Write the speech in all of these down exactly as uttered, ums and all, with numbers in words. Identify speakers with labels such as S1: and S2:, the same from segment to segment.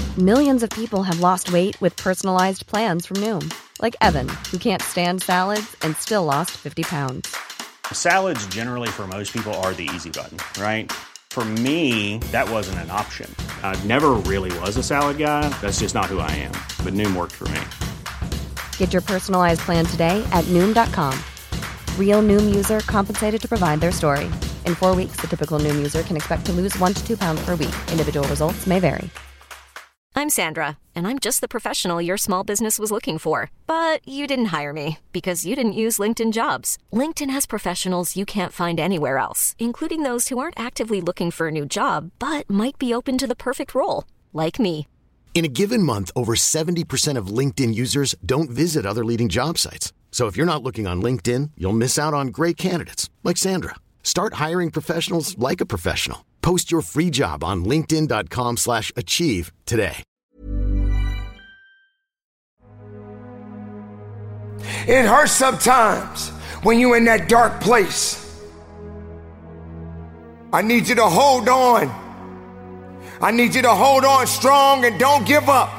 S1: Millions of people have lost weight with personalized plans from Noom. Like Evan, who can't stand salads and still lost fifty pounds.
S2: Salads generally for most people are the easy button, right? For me, that wasn't an option. I never really was a salad guy. That's just not who I am. But Noom worked for me.
S1: Get your personalized plan today at Noom dot com. Real Noom user compensated to provide their story. In four weeks, the typical Noom user can expect to lose one to two pounds per week. Individual results may vary.
S3: I'm Sandra, and I'm just the professional your small business was looking for. But you didn't hire me because you didn't use LinkedIn Jobs. LinkedIn has professionals you can't find anywhere else, including those who aren't actively looking for a new job, but might be open to the perfect role, like me.
S4: In a given month, over seventy percent of LinkedIn users don't visit other leading job sites. So if you're not looking on LinkedIn, you'll miss out on great candidates like Sandra. Start hiring professionals like a professional. Post your free job on linkedin dot com slash achieve today.
S5: It hurts sometimes when you're in that dark place. I need you to hold on. I need you to hold on strong and don't give up.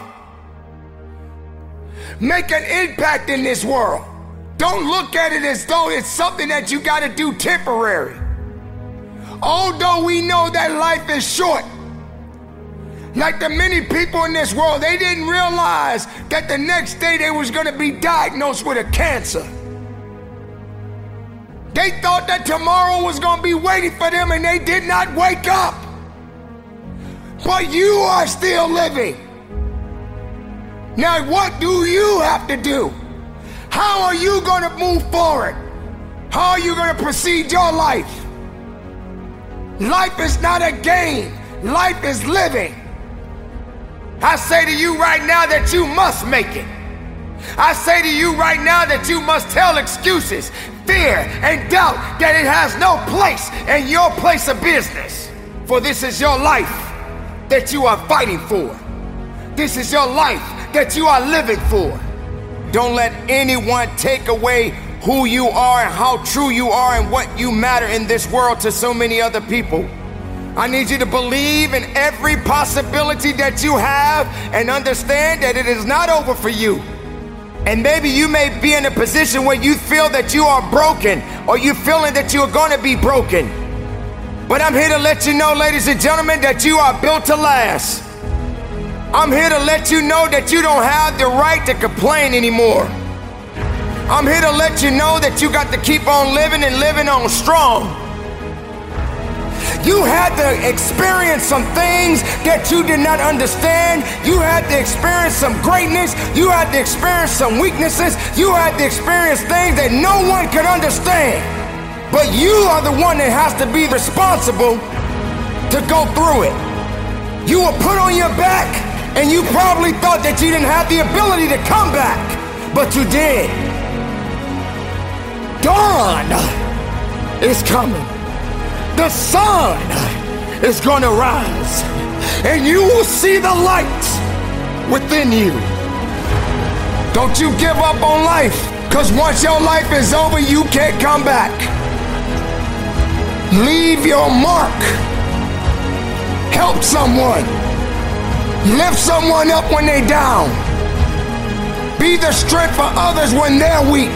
S5: Make an impact in this world. Don't look at it as though it's something that you got to do temporary. Although we know that life is short, like the many people in this world, they didn't realize that the next day they was going to be diagnosed with a cancer. They thought that tomorrow was going to be waiting for them, and they did not wake up. But you are still living. Now, what do you have to do? How are you going to move forward? How are you going to proceed your life? Life is not a game. Life is living. I say to you right now that you must make it. I say to you right now that you must tell excuses, fear, and doubt that it has no place in your place of business. For this is your life that you are fighting for. This is your life that you are living for. Don't let anyone take away who you are and how true you are and what you matter in this world to so many other people. I need you to believe in every possibility that you have and understand that it is not over for you. And maybe you may be in a position where you feel that you are broken, or you feeling that you are going to be broken. But I'm here to let you know, ladies and gentlemen, that you are built to last. I'm here to let you know that you don't have the right to complain anymore. I'm here to let you know that you got to keep on living and living on strong. You had to experience some things that you did not understand. You had to experience some greatness. You had to experience some weaknesses. You had to experience things that no one could understand. But you are the one that has to be responsible to go through it. You were put on your back, and you probably thought that you didn't have the ability to come back, but you did. Dawn is coming. The sun is going to rise, and you will see the light within you. Don't you give up on life, because once your life is over, you can't come back. Leave your mark. Help someone. Lift someone up when they're down. Be the strength for others when they're weak.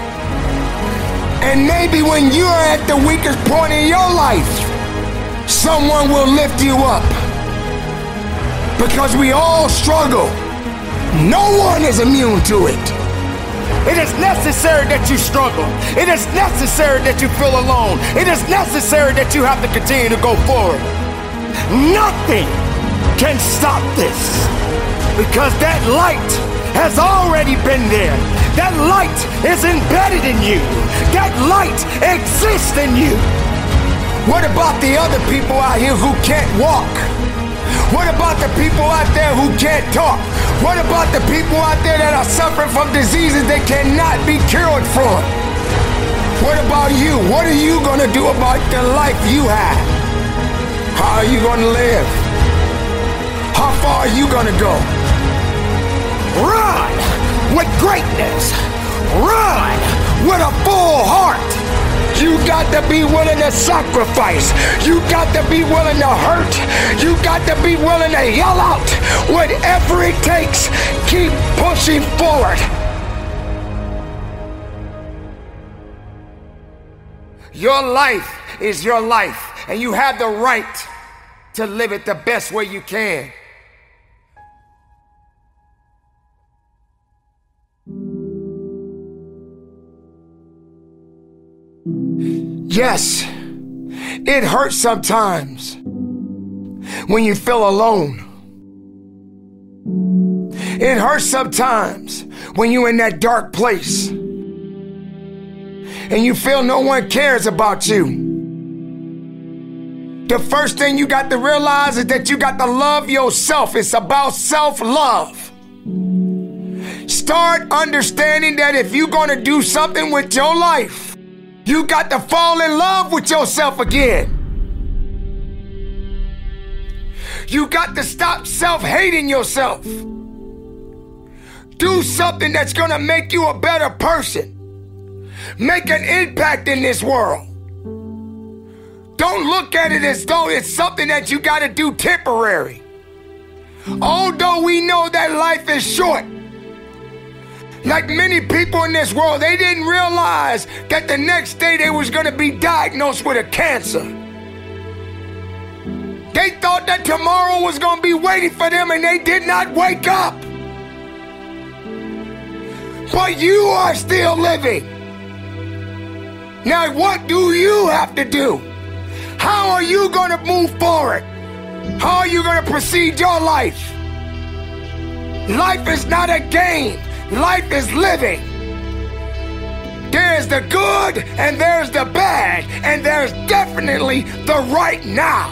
S5: And maybe when you're at the weakest point in your life, someone will lift you up. Because we all struggle. No one is immune to it. It is necessary that you struggle. It is necessary that you feel alone. It is necessary that you have to continue to go forward. Nothing can stop this, because that light has already been there. That light is embedded in you. That light exists in you. What about the other people out here who can't walk? What about the people out there who can't talk? What about the people out there that are suffering from diseases they cannot be cured from? What about you? What are you going to do about the life you have? How are you going to live? How far are you going to go? Run with greatness. Run with a full heart. You got to be willing to sacrifice. You got to be willing to hurt. You got to be willing to yell out. Whatever it takes, keep pushing forward. Your life is your life, and you have the right to live it the best way you can. Yes, it hurts sometimes when you feel alone. It hurts sometimes when you're in that dark place and you feel no one cares about you. The first thing you got to realize is that you got to love yourself. It's about self-love. Start understanding that if you're going to do something with your life, you got to fall in love with yourself again. You got to stop self-hating yourself. Do something that's going to make you a better person. Make an impact in this world. Don't look at it as though it's something that you got to do temporary. Although we know that life is short, like many people in this world, they didn't realize that the next day they was going to be diagnosed with a cancer. They thought that tomorrow was going to be waiting for them, and they did not wake up. But you are still living. Now, what do you have to do? How are you going to move forward? How are you going to proceed your life? Life is not a game. Life is living. There's the good and there's the bad, and there's definitely the right now.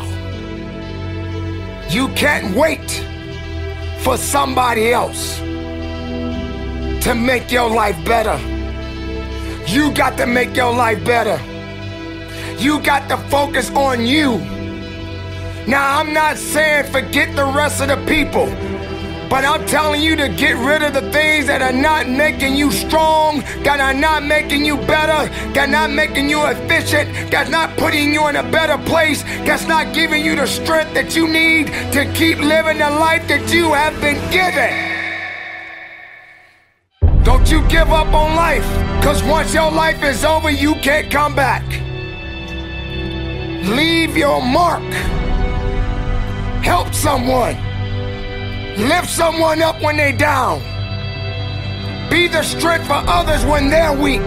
S5: You can't wait for somebody else to make your life better. You got to make your life better. You got to focus on you. Now, I'm not saying forget the rest of the people, but I'm telling you to get rid of the things that are not making you strong, that are not making you better, that are not making you efficient, that's not putting you in a better place, that's not giving you the strength that you need to keep living the life that you have been given. Don't you give up on life, because once your life is over, you can't come back. Leave your mark. Help someone. Lift someone up when they're down. Be the strength for others when they're weak.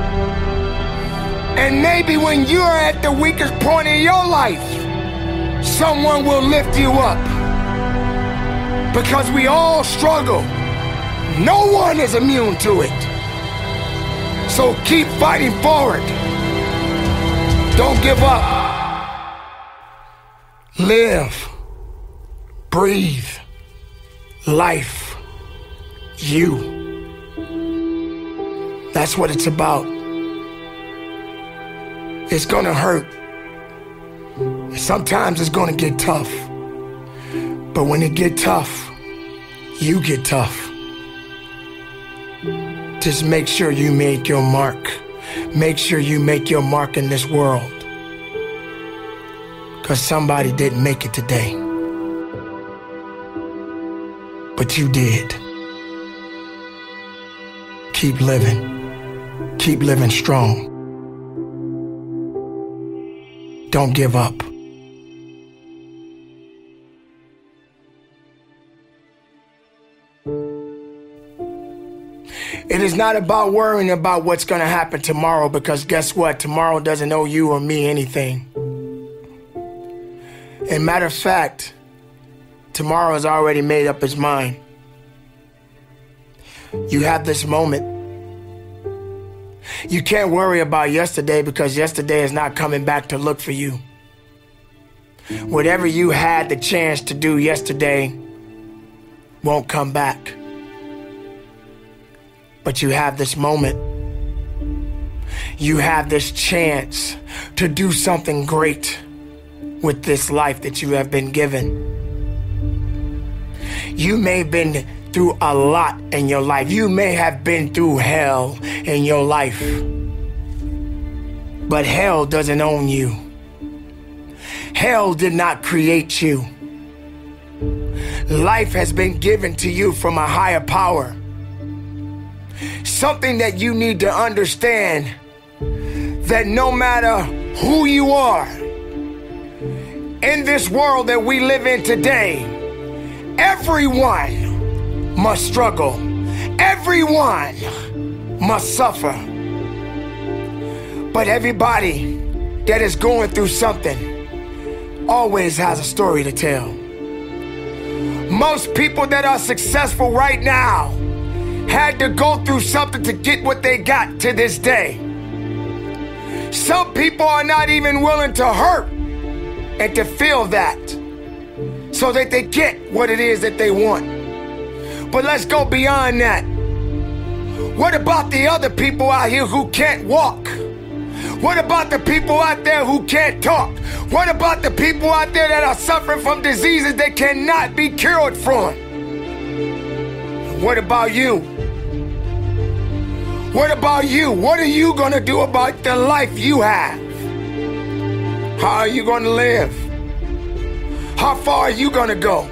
S5: And maybe when you're at the weakest point in your life, someone will lift you up. Because we all struggle. No one is immune to it. So keep fighting forward. Don't give up. Live. Breathe. Life. You. That's what it's about. It's gonna hurt. Sometimes it's gonna get tough. But when it get tough, you get tough. Just make sure you make your mark. Make sure you make your mark in this world. Because somebody didn't make it today. But you did. Keep living. Keep living strong. Don't give up. It is not about worrying about what's going to happen tomorrow, because guess what? Tomorrow doesn't owe you or me anything. And matter of fact, tomorrow has already made up its mind. You have this moment. You can't worry about yesterday, because yesterday is not coming back to look for you. Whatever you had the chance to do yesterday won't come back. But you have this moment. You have this chance to do something great with this life that you have been given. You may have been through a lot in your life. You may have been through hell in your life. But hell doesn't own you. Hell did not create you. Life has been given to you from a higher power. Something that you need to understand, that no matter who you are, in this world that we live in today, everyone must struggle. Everyone must suffer. But everybody that is going through something always has a story to tell. Most people that are successful right now had to go through something to get what they got to this day. Some people are not even willing to hurt and to feel that so that they get what it is that they want. But let's go beyond that. What about the other people out here who can't walk? What about the people out there who can't talk? What about the people out there that are suffering from diseases that cannot be cured from? What about you? What about you? What are you gonna do about the life you have? How are you gonna live? How far are you gonna go?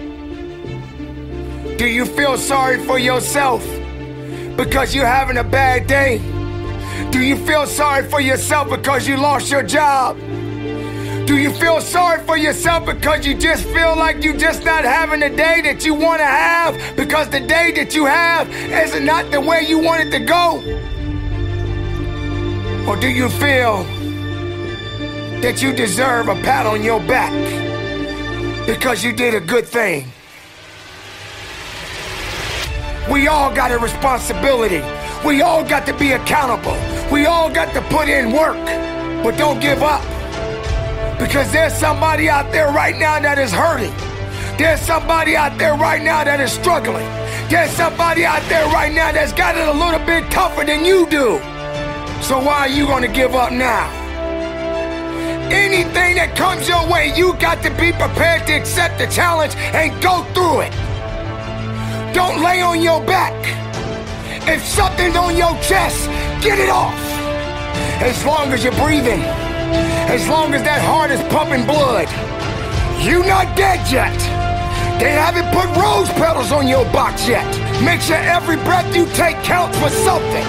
S5: Do you feel sorry for yourself because you're having a bad day? Do you feel sorry for yourself because you lost your job? Do you feel sorry for yourself because you just feel like you're just not having the day that you want to have because the day that you have is not the way you want it to go? Or do you feel that you deserve a pat on your back because you did a good thing? We all got a responsibility. We all got to be accountable. We all got to put in work, but don't give up. Because there's somebody out there right now that is hurting. There's somebody out there right now that is struggling. There's somebody out there right now that's got it a little bit tougher than you do. So why are you gonna give up now? Anything that comes your way, you got to be prepared to accept the challenge and go through it. Don't lay on your back. If something's on your chest, get it off. As long as you're breathing, as long as that heart is pumping blood, you're not dead yet. They haven't put rose petals on your box yet. Make sure every breath you take counts for something.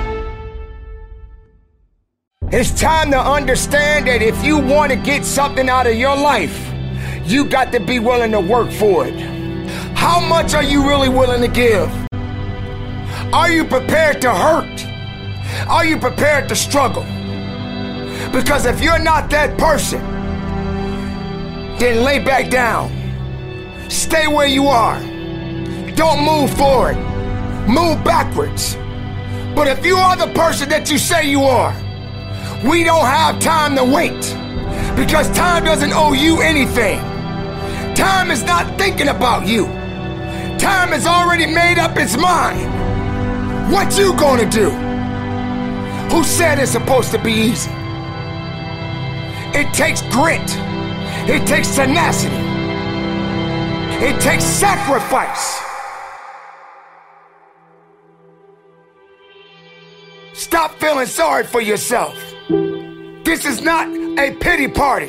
S5: It's time to understand that if you want to get something out of your life, you got to be willing to work for it. How much are you really willing to give? Are you prepared to hurt? Are you prepared to struggle? Because if you're not that person, then lay back down. Stay where you are. Don't move forward. Move backwards. But if you are the person that you say you are, we don't have time to wait. Because time doesn't owe you anything. Time is not thinking about you. Time has already made up its mind. What you gonna do? Who said it's supposed to be easy? It takes grit. It takes tenacity. It takes sacrifice. Stop feeling sorry for yourself. This is not a pity party.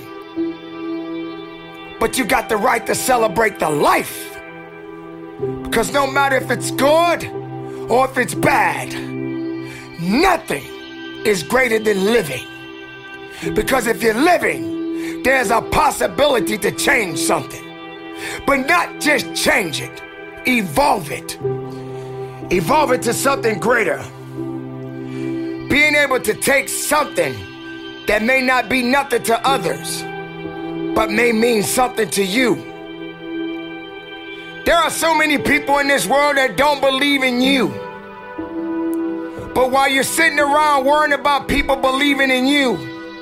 S5: But you got the right to celebrate the life. Because no matter if it's good or if it's bad, nothing is greater than living. Because if you're living, there's a possibility to change something. But not just change it, evolve it. Evolve it to something greater. Being able to take something that may not be nothing to others, but may mean something to you. There are so many people in this world that don't believe in you. But while you're sitting around worrying about people believing in you,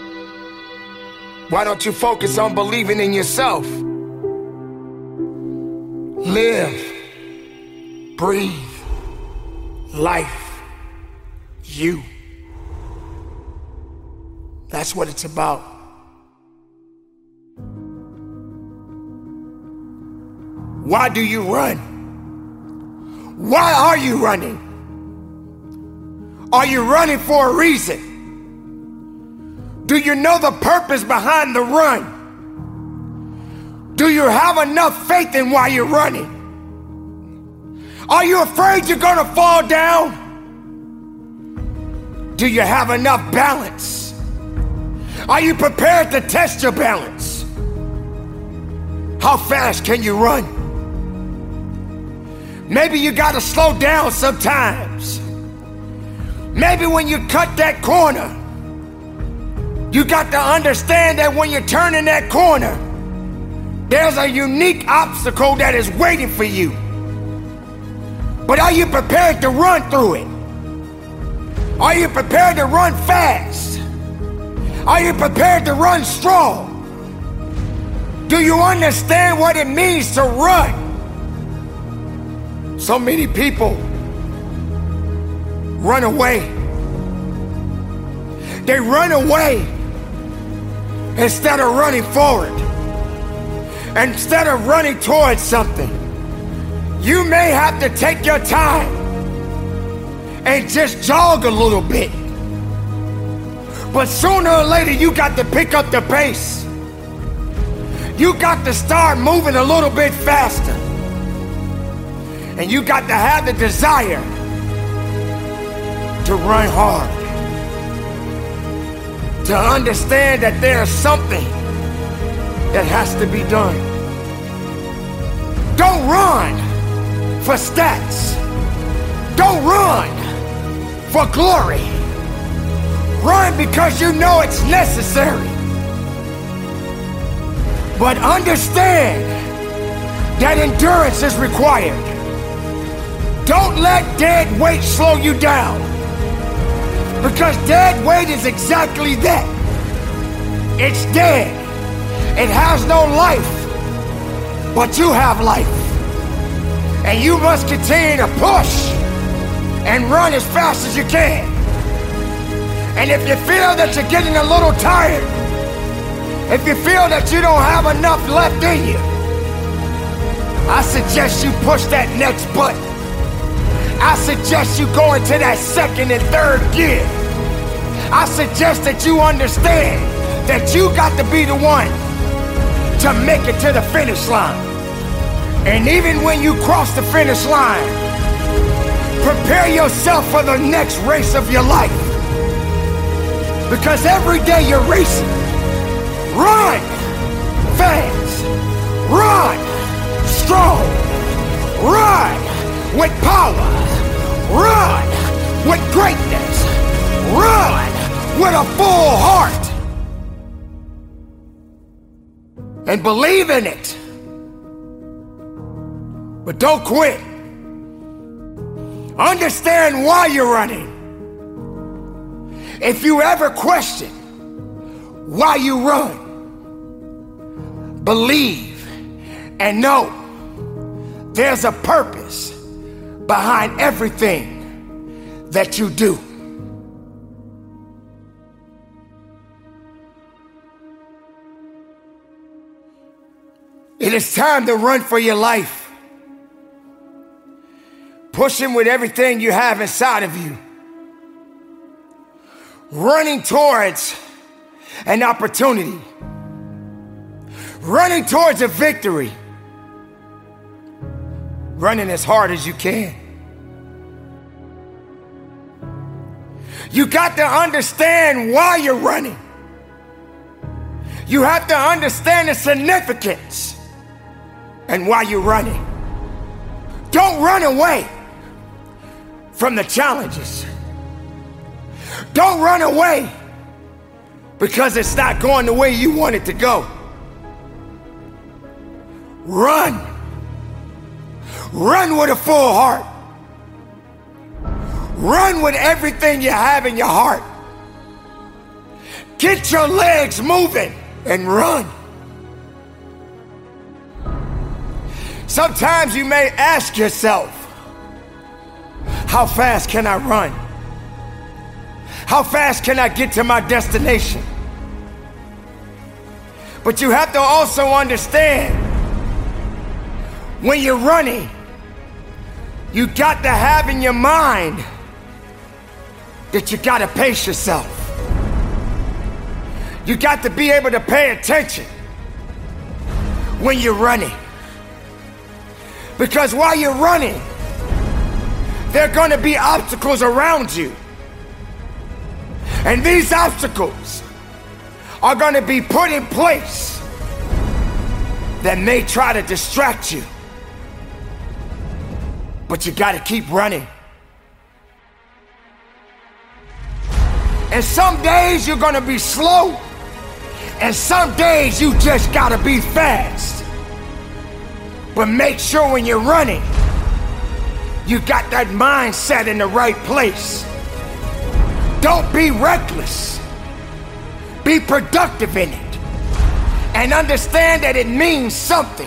S5: why don't you focus on believing in yourself? Live, breathe, life, you. That's what it's about. Why do you run? Why are you running? Are you running for a reason? Do you know the purpose behind the run? Do you have enough faith in why you're running? Are you afraid you're gonna fall down? Do you have enough balance? Are you prepared to test your balance? How fast can you run? Maybe you gotta slow down sometimes. Maybe when you cut that corner, you got to understand that when you're turning that corner, there's a unique obstacle that is waiting for you. But are you prepared to run through it? Are you prepared to run fast? Are you prepared to run strong? Do you understand what it means to run? So many people run away. They run away instead of running forward. Instead of running towards something. You may have to take your time and just jog a little bit. But sooner or later, you got to pick up the pace. You got to start moving a little bit faster. And you got to have the desire to run hard. To understand that there's something that has to be done. Don't run for stats. Don't run for glory. Run because you know it's necessary. But understand that endurance is required. Don't let dead weight slow you down. Because dead weight is exactly that. It's dead. It has no life. But you have life. And you must continue to push and run as fast as you can. And if you feel that you're getting a little tired, if you feel that you don't have enough left in you, I suggest you push that next button. I suggest you go into that second and third gear. I suggest that you understand that you got to be the one to make it to the finish line. And even when you cross the finish line, prepare yourself for the next race of your life. Because every day you're racing. Run fast. Run strong. Run with power. Run with greatness. Run with a full heart. And believe in it. But don't quit. Understand why you're running. If you ever question why you run, believe and know there's a purpose behind everything that you do. It is time to run for your life. Pushing with everything you have inside of you. Running towards an opportunity. Running towards a victory. Running as hard as you can. You got to understand why you're running. You have to understand the significance and why you're running. Don't run away from the challenges. Don't run away because it's not going the way you want it to go. Run. Run with a full heart. Run with everything you have in your heart. Get your legs moving and run. Sometimes you may ask yourself, how fast can I run? How fast can I get to my destination? But you have to also understand, when you're running, you got to have in your mind that you got to pace yourself. You got to be able to pay attention when you're running. Because while you're running, there are going to be obstacles around you. And these obstacles are going to be put in place that may try to distract you. But you got to keep running. And some days you're going to be slow. And some days you just gotta be fast. But make sure when you're running, you got that mindset in the right place. Don't be reckless. Be productive in it. And understand that it means something.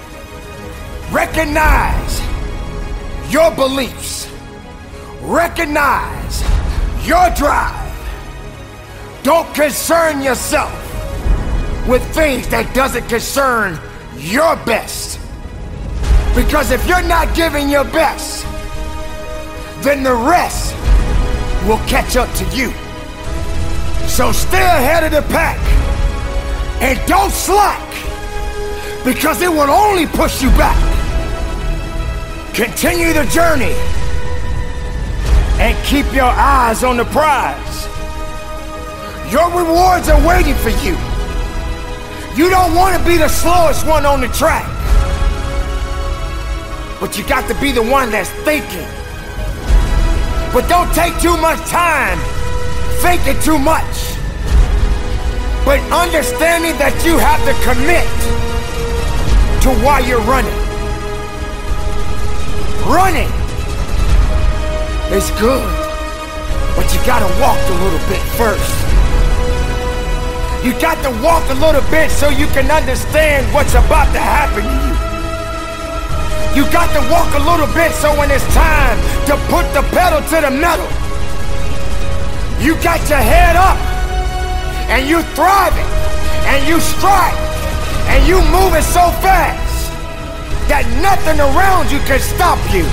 S5: Recognize your beliefs. Recognize your drive. Don't concern yourself with things that doesn't concern your best. Because if you're not giving your best, then the rest will catch up to you. So stay ahead of the pack and don't slack, because it will only push you back. Continue the journey and keep your eyes on the prize. Your rewards are waiting for you. You don't want to be the slowest one on the track, but you got to be the one that's thinking. But don't take too much time thinking too much, but understanding that you have to commit to why you're running. Running is good, but you got to walk a little bit first. You got to walk a little bit so you can understand what's about to happen to you. You got to walk a little bit so when it's time to put the pedal to the metal, you got your head up and you thriving and you strike and you moving so fast that nothing around you can stop you.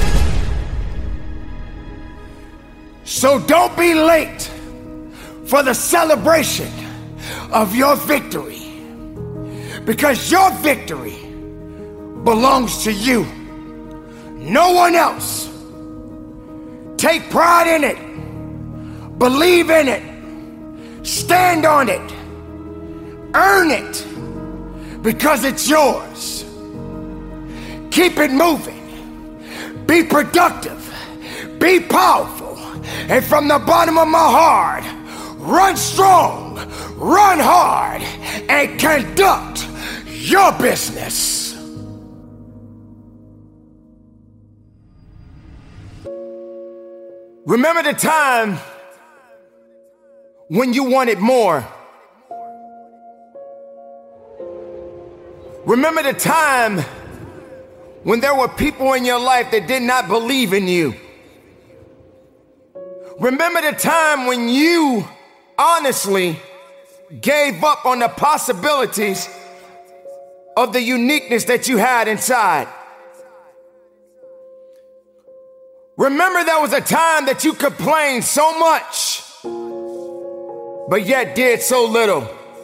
S5: So don't be late for the celebration of your victory, because your victory belongs to you, no one else. Take pride in it, believe in it, stand on it, earn it, because it's yours. Keep it moving, be productive, be powerful, and from the bottom of my heart, run strong, run hard, and conduct your business. Remember the time when you wanted more. Remember the time when there were people in your life that did not believe in you. Remember the time when you honestly gave up on the possibilities of the uniqueness that you had inside. Remember there was a time that you complained so much, but yet did so little.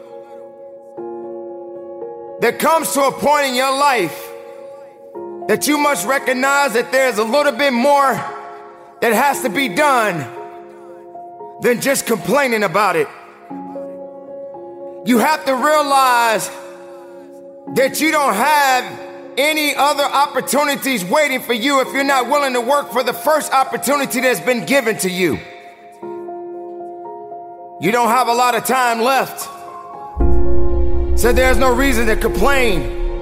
S5: There comes to a point in your life that you must recognize that there's a little bit more that has to be done than just complaining about it. You have to realize that you don't have any other opportunities waiting for you if you're not willing to work for the first opportunity that's been given to you. You don't have a lot of time left, so there's no reason to complain.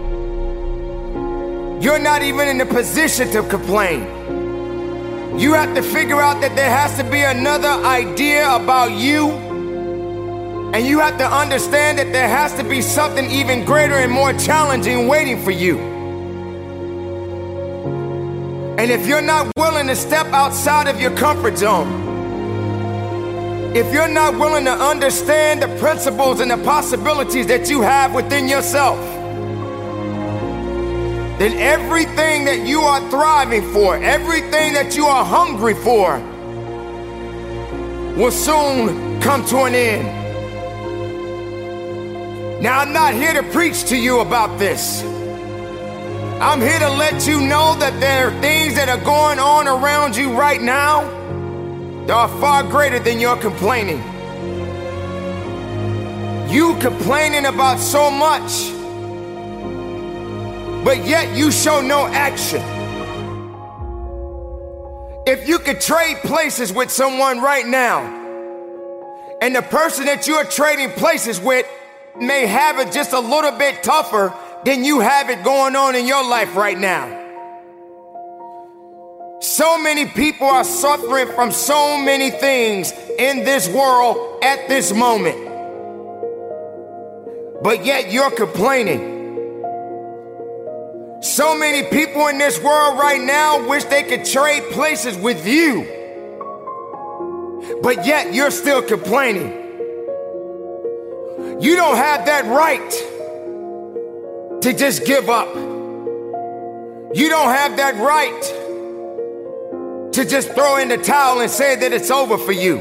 S5: You're not even in the position to complain. You have to figure out that there has to be another idea about you, and you have to understand that there has to be something even greater and more challenging waiting for you. And if you're not willing to step outside of your comfort zone, if you're not willing to understand the principles and the possibilities that you have within yourself, then everything that you are thriving for, everything that you are hungry for, will soon come to an end. Now, I'm not here to preach to you about this. I'm here to let you know that there are things that are going on around you right now that are far greater than your complaining. You complaining about so much, but yet you show no action. If you could trade places with someone right now, and the person that you are trading places with may have it just a little bit tougher than you have it going on in your life right now. So many people are suffering from so many things in this world at this moment, but yet you're complaining. So many people in this world right now wish they could trade places with you, but yet you're still complaining. You don't have that right to just give up. You don't have that right to just throw in the towel and say that it's over for you.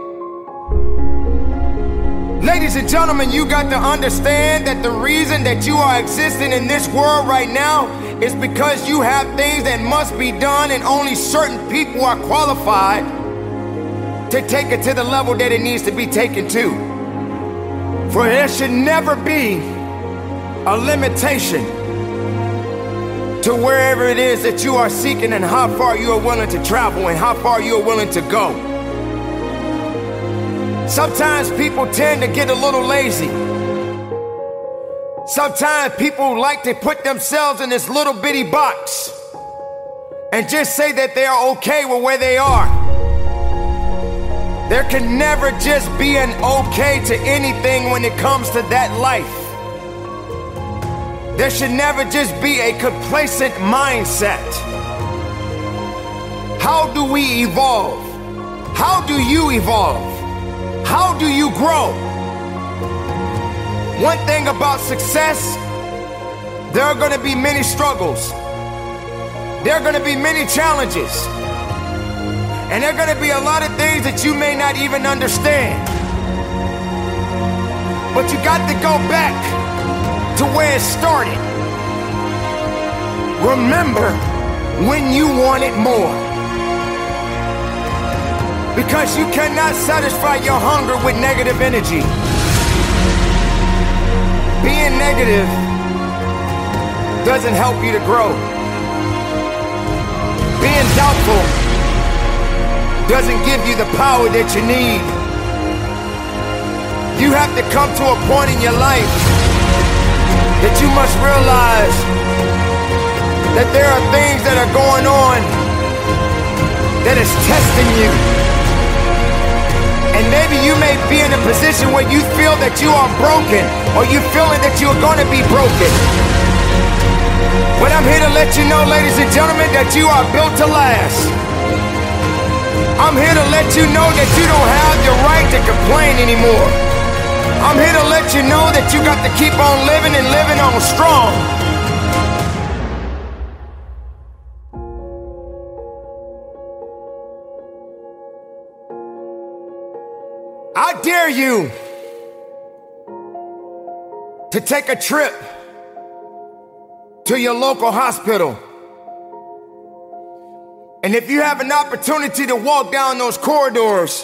S5: Ladies and gentlemen, you got to understand that the reason that you are existing in this world right now is because you have things that must be done, and only certain people are qualified to take it to the level that it needs to be taken to. For there should never be a limitation to wherever it is that you are seeking, and how far you are willing to travel, and how far you are willing to go. Sometimes people tend to get a little lazy. Sometimes people like to put themselves in this little bitty box and just say that they are okay with where they are. There can never just be an okay to anything when it comes to that life. There should never just be a complacent mindset. How do we evolve? How do you evolve? How do you grow? One thing about success, there are going to be many struggles. There are going to be many challenges. And there are going to be a lot of things that you may not even understand. But you got to go back to where it started. Remember when you wanted more. Because you cannot satisfy your hunger with negative energy. Being negative doesn't help you to grow. Being doubtful doesn't give you the power that you need. You have to come to a point in your life that you must realize that there are things that are going on that is testing you. And maybe you may be in a position where you feel that you are broken, or you feeling that you are going to be broken. But I'm here to let you know, ladies and gentlemen, that you are built to last. I'm here to let you know that you don't have the right to complain anymore. I'm here to let you know that you got to keep on living and living on strong. I dare you to take a trip to your local hospital. And if you have an opportunity to walk down those corridors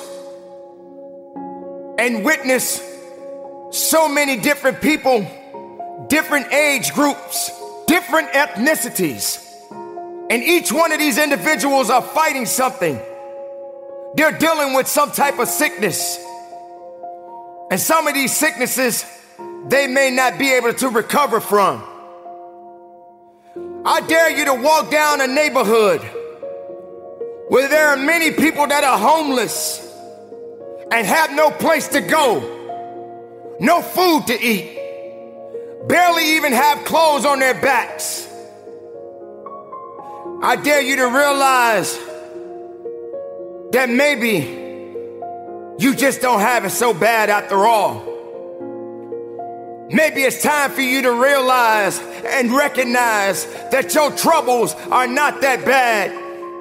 S5: and witness so many different people, different age groups, different ethnicities, and each one of these individuals are fighting something. They're dealing with some type of sickness. And some of these sicknesses, they may not be able to recover from. I dare you to walk down a neighborhood where there are many people that are homeless and have no place to go, no food to eat, barely even have clothes on their backs. I dare you to realize that maybe you just don't have it so bad after all. Maybe it's time for you to realize and recognize that your troubles are not that bad.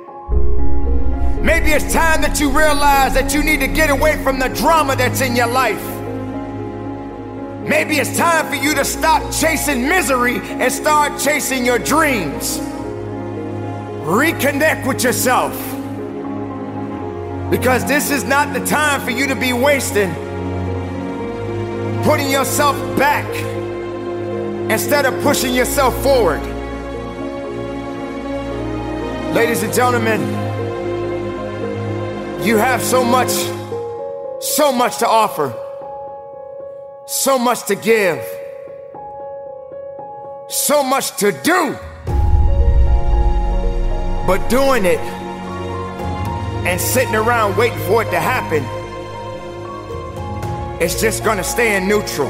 S5: Maybe it's time that you realize that you need to get away from the drama that's in your life. Maybe it's time for you to stop chasing misery and start chasing your dreams. Reconnect with yourself. Because this is not the time for you to be wasting, putting yourself back instead of pushing yourself forward. Ladies and gentlemen, you have so much, so much to offer, so much to give, so much to do. But doing it and sitting around waiting for it to happen, it's just gonna stay in neutral.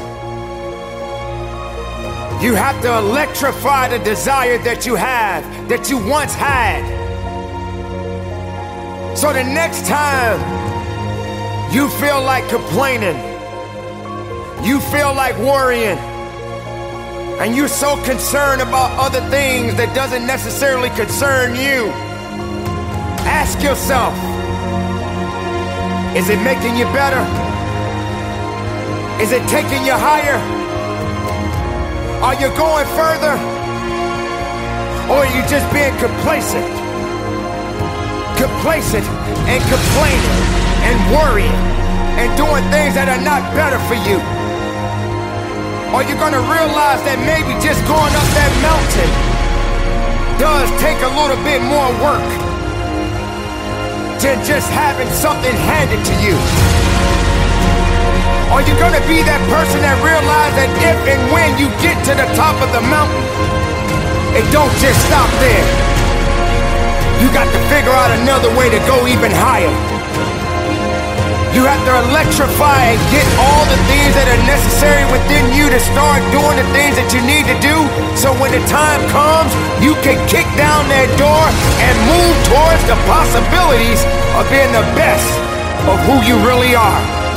S5: You have to electrify the desire that you have, that you once had. So the next time you feel like complaining, you feel like worrying, and you're so concerned about other things that doesn't necessarily concern you, ask yourself, is it making you better? Is it taking you higher? Are you going further? Or are you just being complacent? Complacent and complaining and worrying and doing things that are not better for you? Are you gonna realize that maybe just going up that mountain does take a little bit more work than just having something handed to you? Are you gonna be that person that realizes that if and when you get to the top of the mountain, it don't just stop there? You got to figure out another way to go even higher. You have to electrify and get all the things that are necessary within you to start doing the things that you need to do, so when the time comes, you can kick down that door and move towards the possibilities of being the best of who you really are.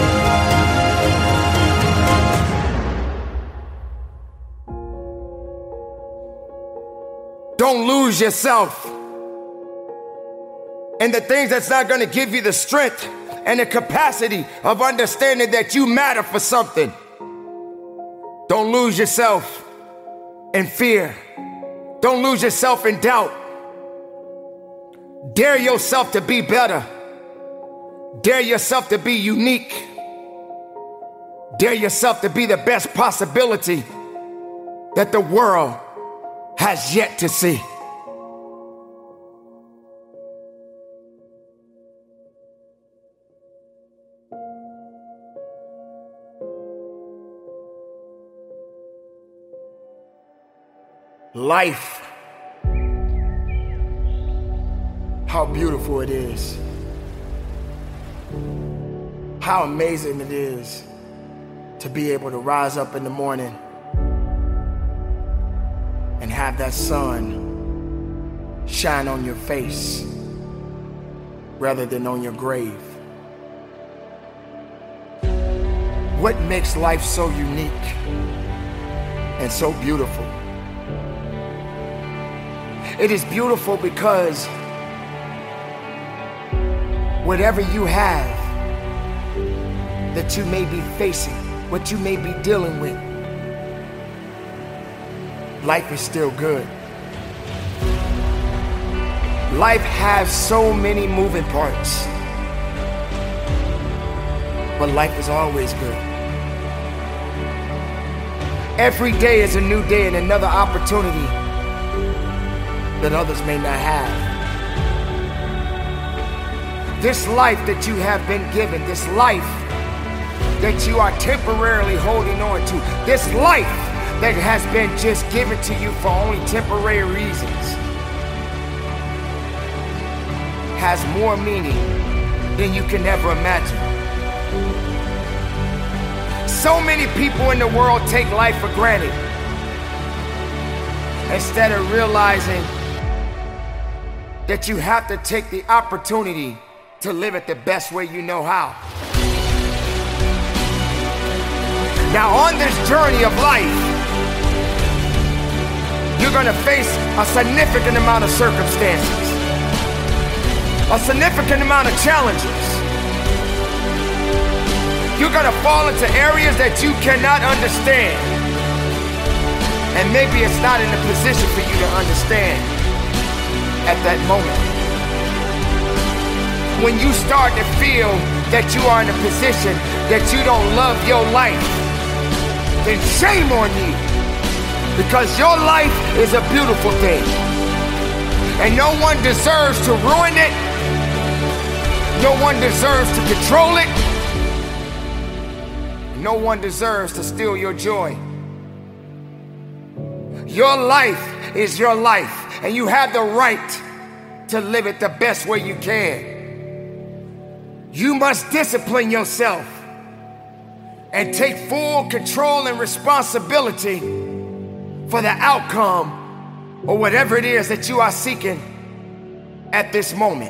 S5: Don't lose yourself in the things that's not going to give you the strength and the capacity of understanding that you matter for something. Don't lose yourself in fear. Don't lose yourself in doubt. Dare yourself to be better. Dare yourself to be unique. Dare yourself to be the best possibility that the world has yet to see. Life, how beautiful it is. How amazing it is to be able to rise up in the morning and have that sun shine on your face rather than on your grave. What makes life so unique and so beautiful? It is beautiful because whatever you have that you may be facing, what you may be dealing with, life is still good. Life has so many moving parts, but life is always good. Every day is a new day and another opportunity that others may not have. This life that you have been given, this life that you are temporarily holding on to, this life that has been just given to you for only temporary reasons, has more meaning than you can ever imagine. So many people in the world take life for granted instead of realizing that you have to take the opportunity to live it the best way you know how. Now, on this journey of life, you're gonna face a significant amount of circumstances, a significant amount of challenges. You're gonna fall into areas that you cannot understand. And maybe it's not in a position for you to understand at that moment. When you start to feel that you are in a position that you don't love your life, then shame on you. Because your life is a beautiful thing. And no one deserves to ruin it. No one deserves to control it. No one deserves to steal your joy. Your life is your life, and you have the right to live it the best way you can. You must discipline yourself and take full control and responsibility for the outcome or whatever it is that you are seeking at this moment.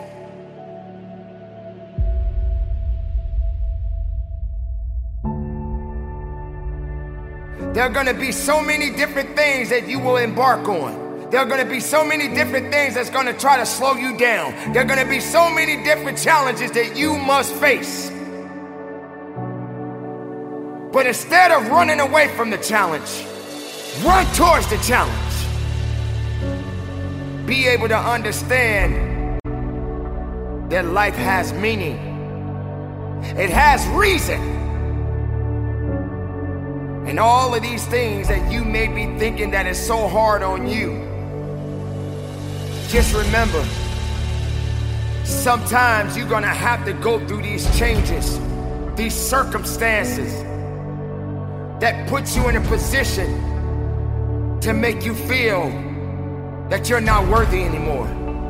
S5: There are going to be so many different things that you will embark on. There are going to be so many different things that's going to try to slow you down. There are going to be so many different challenges that you must face. But instead of running away from the challenge, run towards the challenge. Be able to understand that life has meaning. It has reason. And all of these things that you may be thinking that is so hard on you, just remember, sometimes you're gonna have to go through these changes, these circumstances that put you in a position to make you feel that you're not worthy anymore.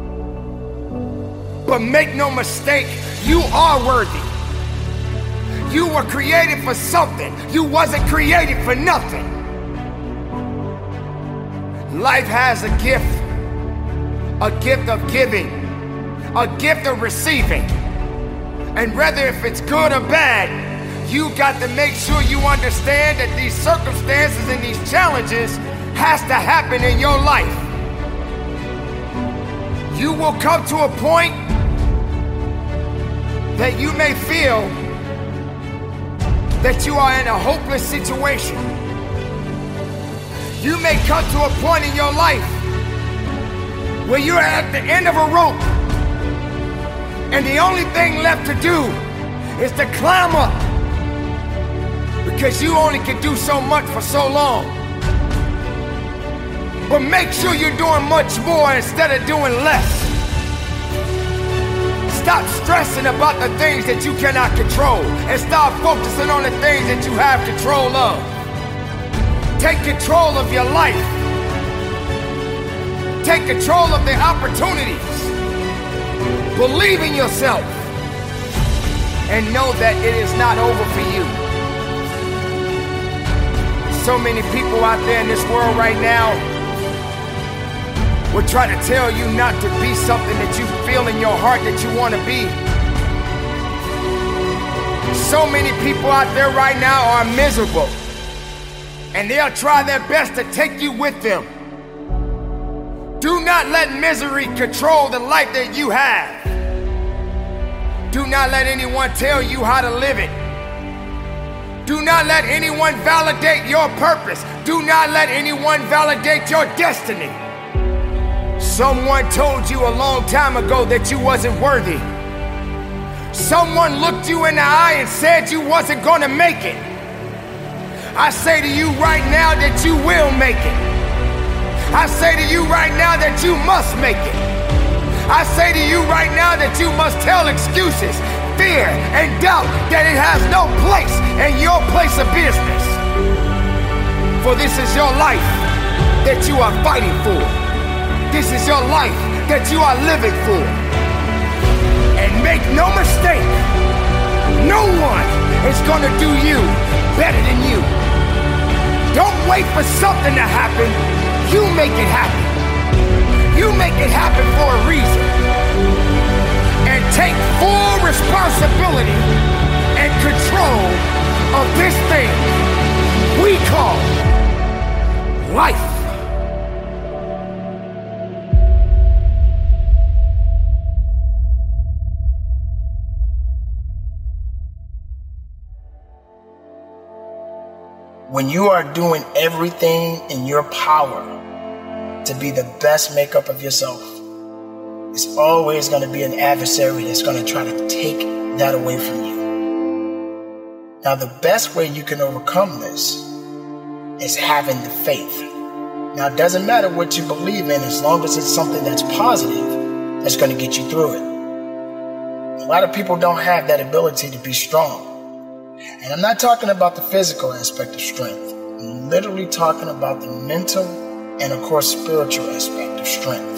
S5: But make no mistake, you are worthy. You were created for something. You wasn't created for nothing. Life has a gift, a gift of giving, a gift of receiving. And whether if it's good or bad, you got to make sure you understand that these circumstances and these challenges has to happen in your life. You will come to a point that you may feel that you are in a hopeless situation. You may come to a point in your life where you're at the end of a rope and the only thing left to do is to climb up, because you only can do so much for so long. But make sure you're doing much more instead of doing less. Stop stressing about the things that you cannot control and start focusing on the things that you have control of. Take control of your life. Take control of the opportunities. Believe in yourself and know that it is not over for you. So many people out there in this world right now will try to tell you not to be something that you feel in your heart that you want to be. So many people out there right now are miserable, and they'll try their best to take you with them. Do not let misery control the life that you have. Do not let anyone tell you how to live it. Do not let anyone validate your purpose. Do not let anyone validate your destiny. Someone told you a long time ago that you wasn't worthy. Someone looked you in the eye and said you wasn't gonna make it. I say to you right now that you will make it. I say to you right now that you must make it. I say to you right now that you must tell excuses, fear, and doubt that it has no place in your place of business. For this is your life that you are fighting for. This is your life that you are living for. And make no mistake, no one is gonna do you better than you. Don't wait for something to happen. You make it happen. You make it happen for a reason. And take full responsibility and control of this thing we call life.
S6: When you are doing everything in your power to be the best makeup of yourself, it's always going to be an adversary that's going to try to take that away from you. Now, the best way you can overcome this is having the faith. Now, it doesn't matter what you believe in as long as it's something that's positive that's going to get you through it. A lot of people don't have that ability to be strong. And I'm not talking about the physical aspect of strength. I'm literally talking about the mental and, of course, spiritual aspect of strength.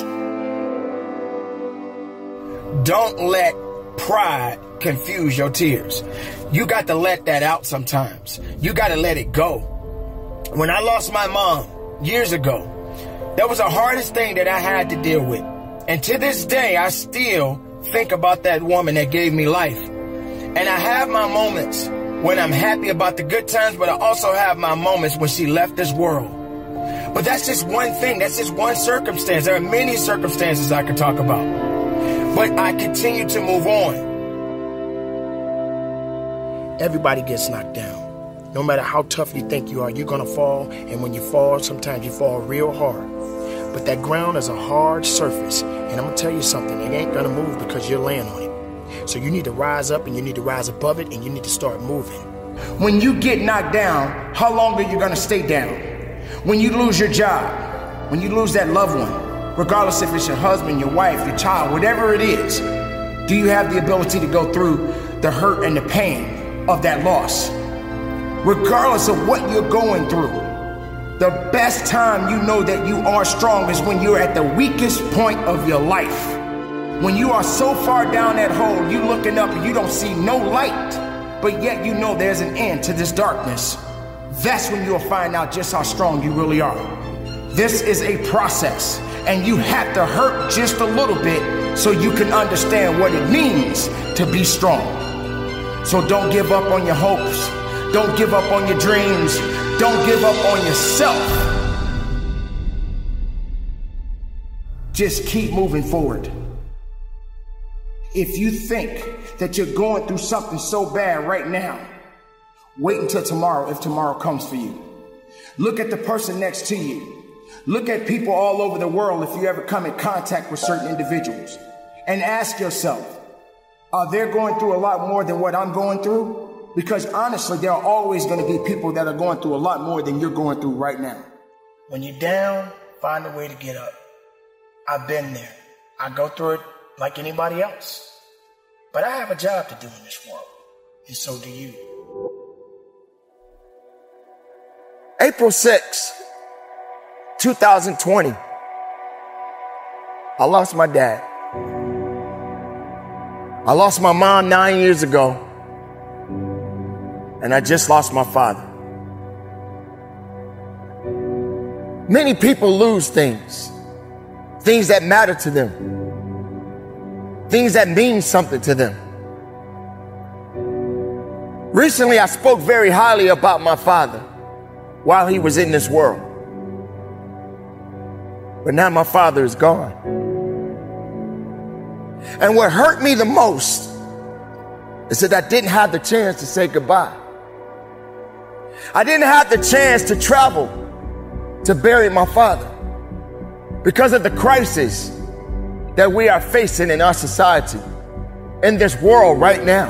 S6: Don't let pride confuse your tears. You got to let that out sometimes. You got to let it go. When I lost my mom years ago, that was the hardest thing that I had to deal with. And to this day, I still think about that woman that gave me life. And I have my moments when I'm happy about the good times, but I also have my moments when she left this world. But that's just one thing. That's just one circumstance. There are many circumstances I could talk about. But I continue to move on. Everybody gets knocked down. No matter how tough you think you are, you're going to fall. And when you fall, sometimes you fall real hard. But that ground is a hard surface. And I'm going to tell you something. It ain't going to move because you're laying on it. So you need to rise up and you need to rise above it and you need to start moving. When you get knocked down, how long are you going to stay down? When you lose your job, when you lose that loved one, regardless if it's your husband, your wife, your child, whatever it is, do you have the ability to go through the hurt and the pain of that loss? Regardless of what you're going through, the best time you know that you are strong is when you're at the weakest point of your life. When you are so far down that hole, you looking up and you don't see no light, but yet you know there's an end to this darkness. That's when you'll find out just how strong you really are. This is a process, and you have to hurt just a little bit so you can understand what it means to be strong. So don't give up on your hopes. Don't give up on your dreams. Don't give up on yourself. Just keep moving forward. If you think that you're going through something so bad right now, wait until tomorrow if tomorrow comes for you. Look at the person next to you. Look at people all over the world if you ever come in contact with certain individuals. And ask yourself, are they going through a lot more than what I'm going through? Because honestly, there are always going to be people that are going through a lot more than you're going through right now. When you're down, find a way to get up. I've been there. I go through it like anybody else. But I have a job to do in this world, and so do you. April sixth, two thousand twenty, I lost my dad. I lost my mom nine years ago, and I just lost my father. Many people lose things, things that matter to them. Things that mean something to them. Recently, I spoke very highly about my father while he was in this world. But now my father is gone. And what hurt me the most is that I didn't have the chance to say goodbye. I didn't have the chance to travel to bury my father because of the crisis that we are facing in our society, in this world right now.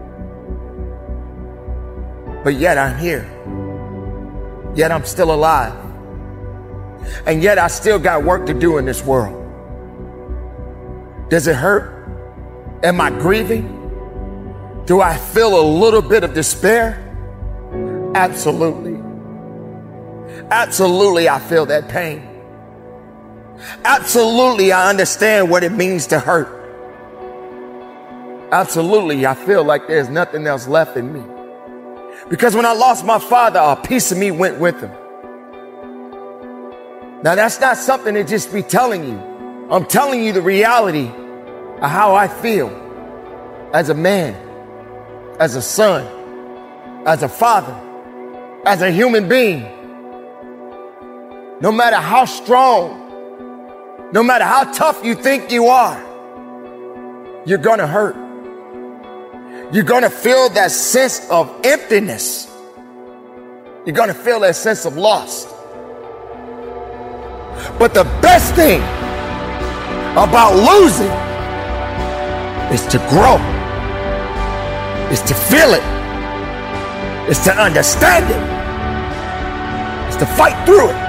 S6: But yet I'm here. Yet I'm still alive. And yet I still got work to do in this world. Does it hurt? Am I grieving? Do I feel a little bit of despair? Absolutely. Absolutely, I feel that pain. Absolutely, I understand what it means to hurt. Absolutely, I feel like there's nothing else left in me. Because when I lost my father, a piece of me went with him. Now, that's not something to just be telling you. I'm telling you the reality of how I feel as a man, as a son, as a father, as a human being. No matter how strong, no matter how tough you think you are, you're gonna hurt. You're gonna feel that sense of emptiness.
S5: You're gonna feel that sense of loss. But the best thing about losing is to grow, is to feel it, is to understand it, is to fight through it.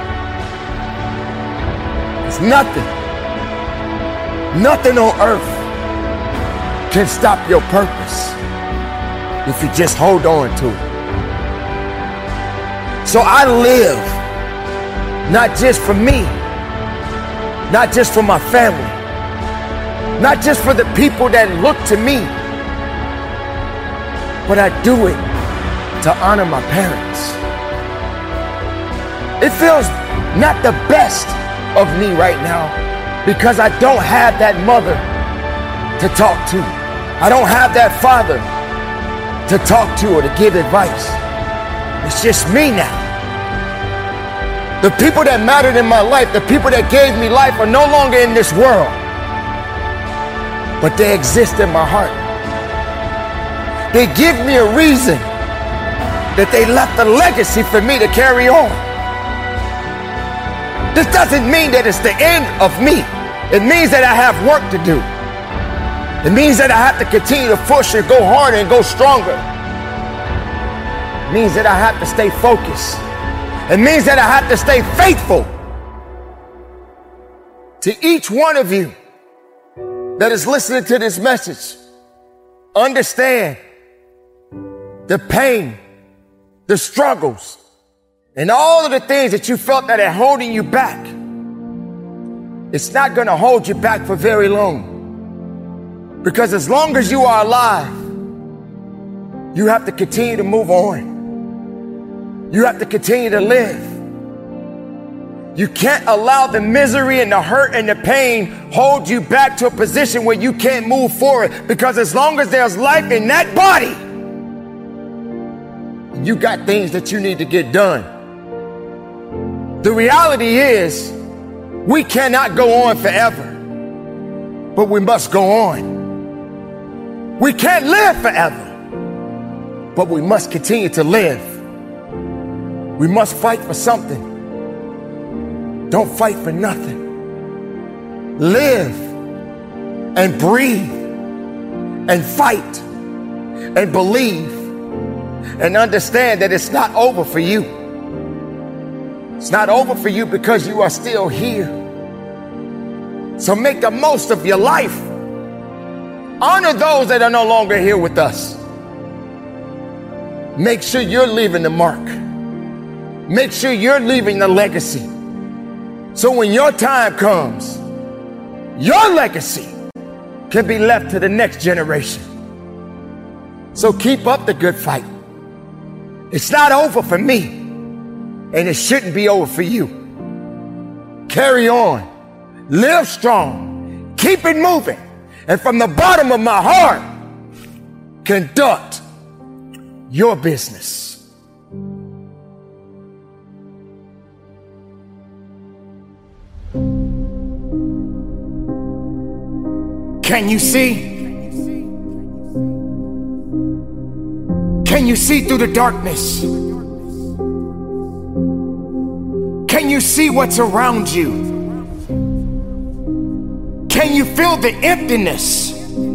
S5: It's nothing, nothing on earth can stop your purpose if you just hold on to it. So I live not just for me, not just for my family, not just for the people that look to me, but I do it to honor my parents. It feels not the best of me right now because I don't have that mother to talk to. I don't have that father to talk to or to give advice. It's just me now. The people that mattered in my life, the people that gave me life are no longer in this world, but they exist in my heart. They give me a reason that they left a legacy for me to carry on. This doesn't mean that it's the end of me. It means that I have work to do. It means that I have to continue to push and go harder and go stronger. It means that I have to stay focused. It means that I have to stay faithful to each one of you that is listening to this message. Understand the pain, the struggles, and all of the things that you felt that are holding you back. It's not going to hold you back for very long. Because as long as you are alive, you have to continue to move on. You have to continue to live. You can't allow the misery and the hurt and the pain hold you back to a position where you can't move forward. Because as long as there's life in that body, you got things that you need to get done. The reality is, we cannot go on forever, but we must go on. We can't live forever, but we must continue to live. We must fight for something. Don't fight for nothing. Live and breathe and fight and believe and understand that it's not over for you. It's not over for you because you are still here. So make the most of your life. Honor those that are no longer here with us. Make sure you're leaving the mark. Make sure you're leaving the legacy. So when your time comes, your legacy can be left to the next generation. So keep up the good fight. It's not over for me, and it shouldn't be over for you. Carry on. Live strong. Keep it moving. And from the bottom of my heart, conduct your business. Can you see? Can you see through the darkness? Can you see what's around you? Can you feel the emptiness?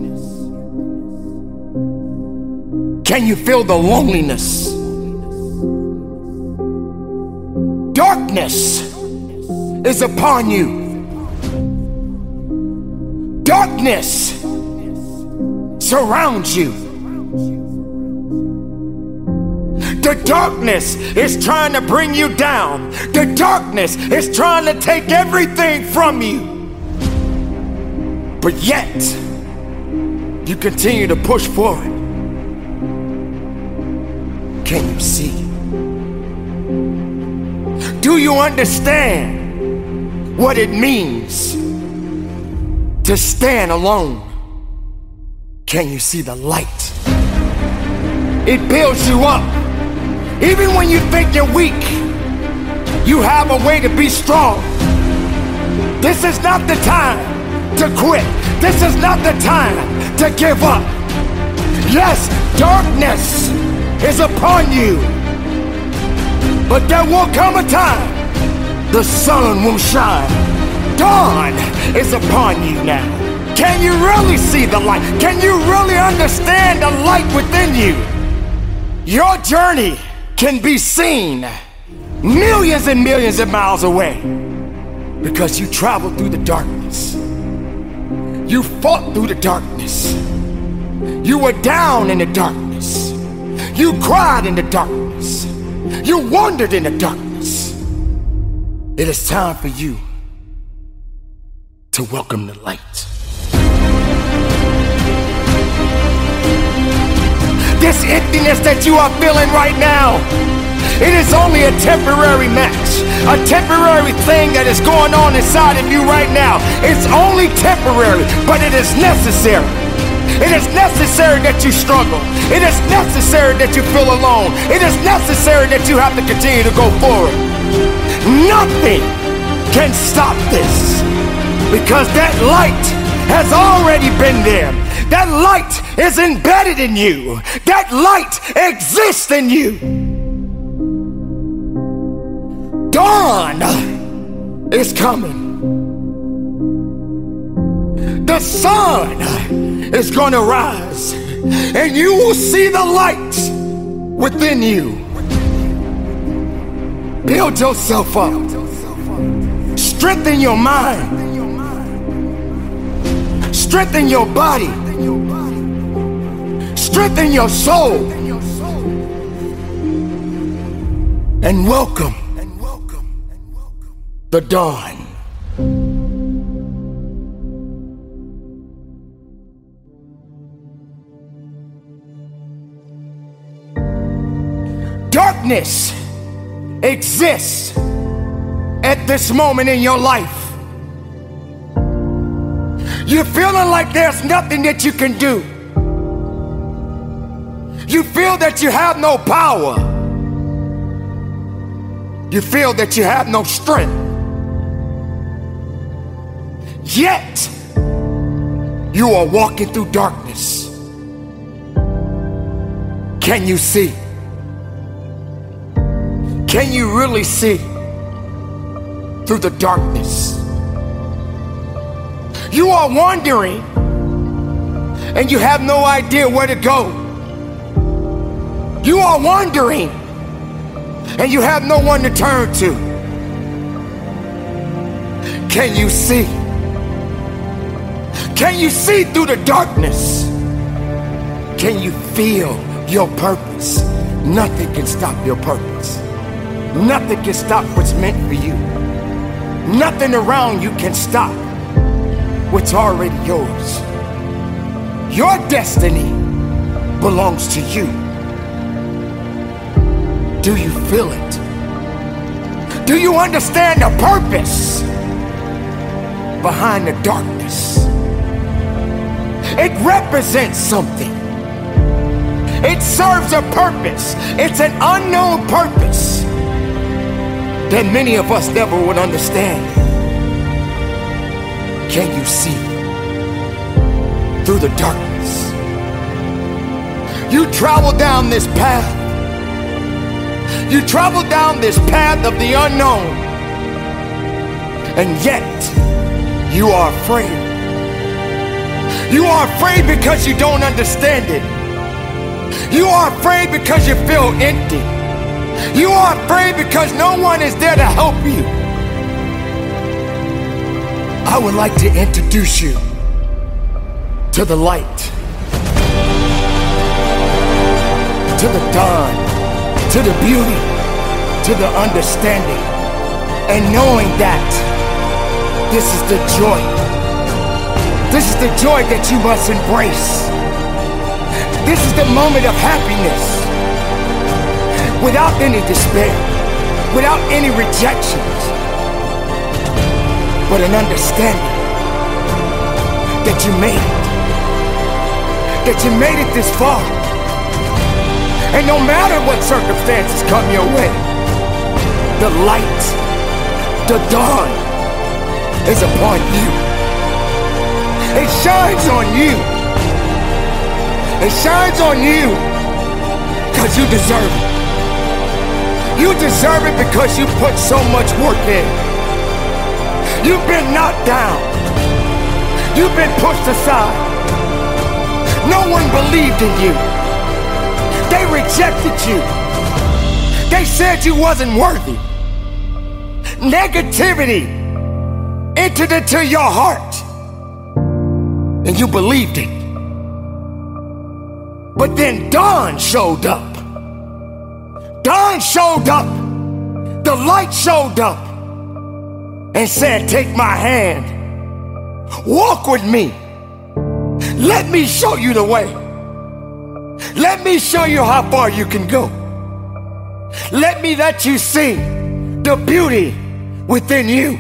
S5: Can you feel the loneliness? Darkness is upon you. Darkness surrounds you. The darkness is trying to bring you down. The darkness is trying to take everything from you. But yet, you continue to push forward. Can you see? Do you understand what it means to stand alone? Can you see the light? It builds you up. Even when you think you're weak, you have a way to be strong. This is not the time to quit. This is not the time to give up. Yes, darkness is upon you, But there will come a time the sun will shine. Dawn is upon you now. Can you really see the light? Can you really understand the light within you? Your journey can be seen millions and millions of miles away because you traveled through the darkness. You fought through the darkness. You were down in the darkness. You cried in the darkness. You wandered in the darkness. It is time for you to welcome the light. This emptiness that you are feeling right now, it is only a temporary match, a temporary thing that is going on inside of you right now. It's only temporary, but it is necessary. It is necessary that you struggle. It is necessary that you feel alone. It is necessary that you have to continue to go forward. Nothing can stop this because that light has already been there. That light is embedded in you. That light exists in you. Dawn is coming. The sun is going to rise, and you will see the light within you. Build yourself up. Strengthen your mind. Strengthen your body. Strengthen your soul. And welcome the dawn. Darkness exists at this moment in your life. You're feeling like there's nothing that you can do. You feel that you have no power. You feel that you have no strength. Yet, you are walking through darkness. Can you see? Can you really see through the darkness? You are wandering and you have no idea where to go. You are wandering and you have no one to turn to. Can you see? Can you see through the darkness? Can you feel your purpose? Nothing can stop your purpose. Nothing can stop what's meant for you. Nothing around you can stop what's already yours. Your destiny belongs to you. Do you feel it? Do you understand the purpose behind the darkness? It represents something. It serves a purpose. It's an unknown purpose that many of us never would understand. Can you see through the darkness? You travel down this path. You travel down this path of the unknown, and yet you are afraid. You are afraid because you don't understand it. You are afraid because you feel empty. You are afraid because no one is there to help you. I would like to introduce you to the light, to the dawn, to the beauty, to the understanding, and knowing that this is the joy. This is the joy that you must embrace. This is the moment of happiness. Without any despair, without any rejections, but an understanding that you made it, that you made it this far. And no matter what circumstances come your way, the light, the dawn is upon you. It shines on you. It shines on you because you deserve it. You deserve it because you put so much work in. You've been knocked down. You've been pushed aside. No one believed in you. They rejected you. They said you wasn't worthy. Negativity entered into your heart, and you believed it. But then dawn showed up. Dawn showed up. The light showed up and said, take my hand. Walk with me. Let me show you the way. Let me show you how far you can go. Let me let you see the beauty within you.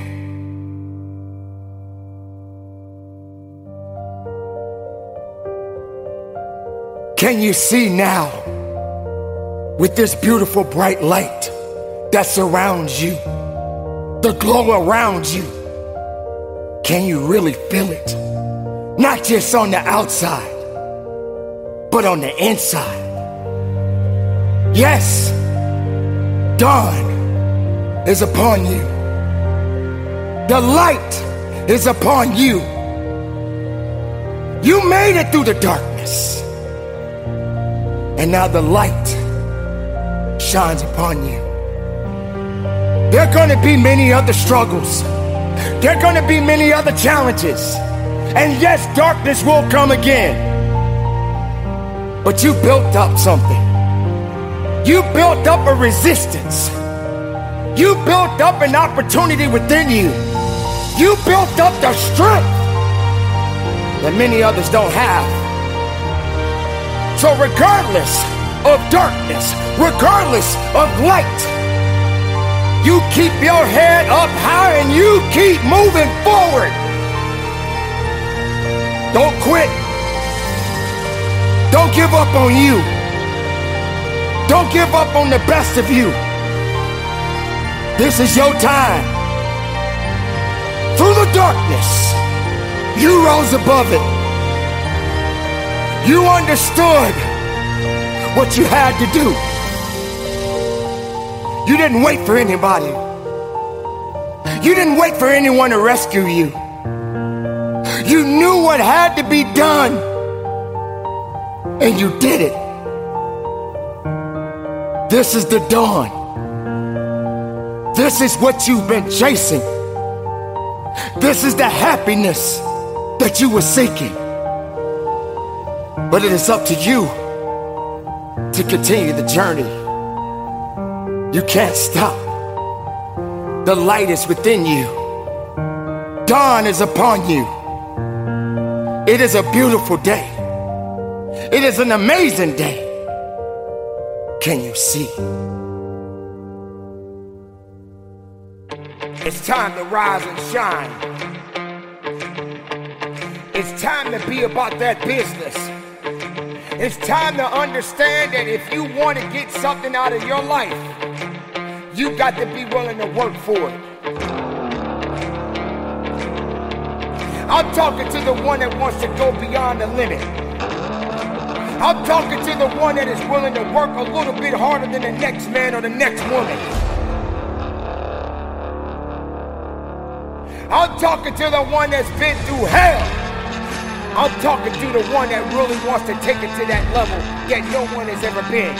S5: Can you see now with this beautiful bright light that surrounds you, the glow around you? Can you really feel it? Not just on the outside, but on the inside. Yes, dawn is upon you. The light is upon you. You made it through the darkness, and now the light shines upon you. There are going to be many other struggles. There are going to be many other challenges. And yes, darkness will come again. But you built up something. You built up a resistance. You built up an opportunity within you. You built up the strength that many others don't have. So regardless of darkness, regardless of light, you keep your head up high and you keep moving forward. Don't quit. Don't give up on you. Don't give up on the best of you. This is your time. Through the darkness, you rose above it. You understood what you had to do. You didn't wait for anybody. You didn't wait for anyone to rescue you. You knew what had to be done, and you did it. This is the dawn. This is what you've been chasing. This is the happiness that you were seeking. But it is up to you to continue the journey. You can't stop. The light is within you. Dawn is upon you. It is a beautiful day. It is an amazing day. Can you see? It's time to rise and shine. It's time to be about that business. It's time to understand that if you want to get something out of your life, you got to be willing to work for it. I'm talking to the one that wants to go beyond the limit. I'm talking to the one that is willing to work a little bit harder than the next man or the next woman. I'm talking to the one that's been through hell. I'm talking to the one that really wants to take it to that level that no one has ever been.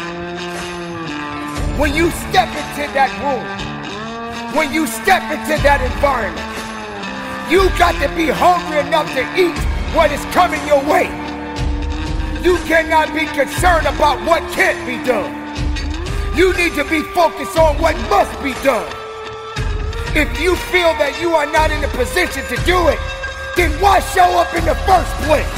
S5: When you step into that room, when you step into that environment, you got to be hungry enough to eat what is coming your way. You cannot be concerned about what can't be done. You need to be focused on what must be done. If you feel that you are not in a position to do it, then why show up in the first place?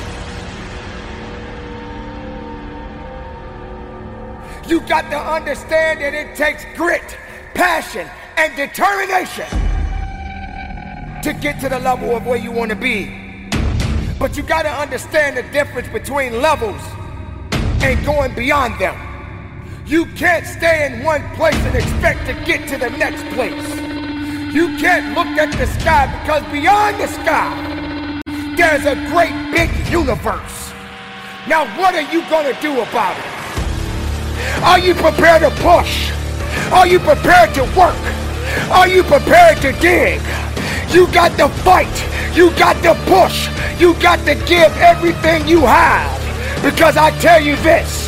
S5: You got to understand that it takes grit, passion, and determination to get to the level of where you want to be. But you got to understand the difference between levels and going beyond them. You can't stay in one place and expect to get to the next place. You can't look at the sky because beyond the sky, there's a great big universe. Now what are you gonna do about it? Are you prepared to push? Are you prepared to work? Are you prepared to dig? You got to fight. You got to push. You got to give everything you have. Because I tell you this,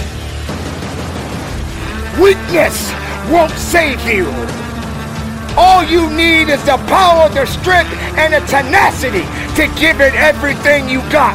S5: weakness won't save you. All you need is the power, the strength, and the tenacity to give it everything you got.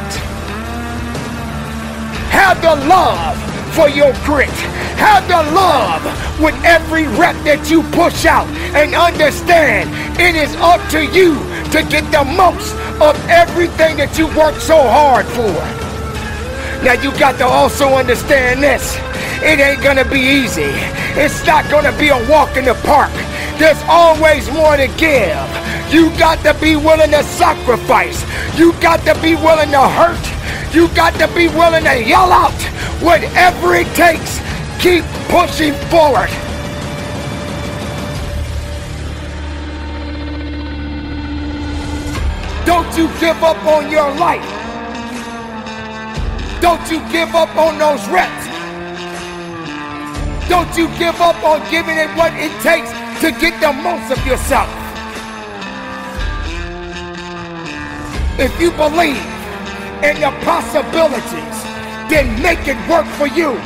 S5: Have the love for your grit. Have the love with every rep that you push out, and understand it is up to you to get the most of everything that you work so hard for. Now you got to also understand this. It ain't gonna be easy. It's not gonna be a walk in the park. There's always more to give. You got to be willing to sacrifice. You got to be willing to hurt. You got to be willing to yell out whatever it takes. Keep pushing forward. Don't you give up on your life. Don't you give up on those reps. Don't you give up on giving it what it takes to get the most of yourself. If you believe in the possibilities, then make it work for you.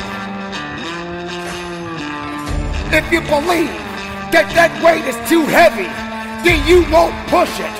S5: If you believe that that weight is too heavy, then you won't push it.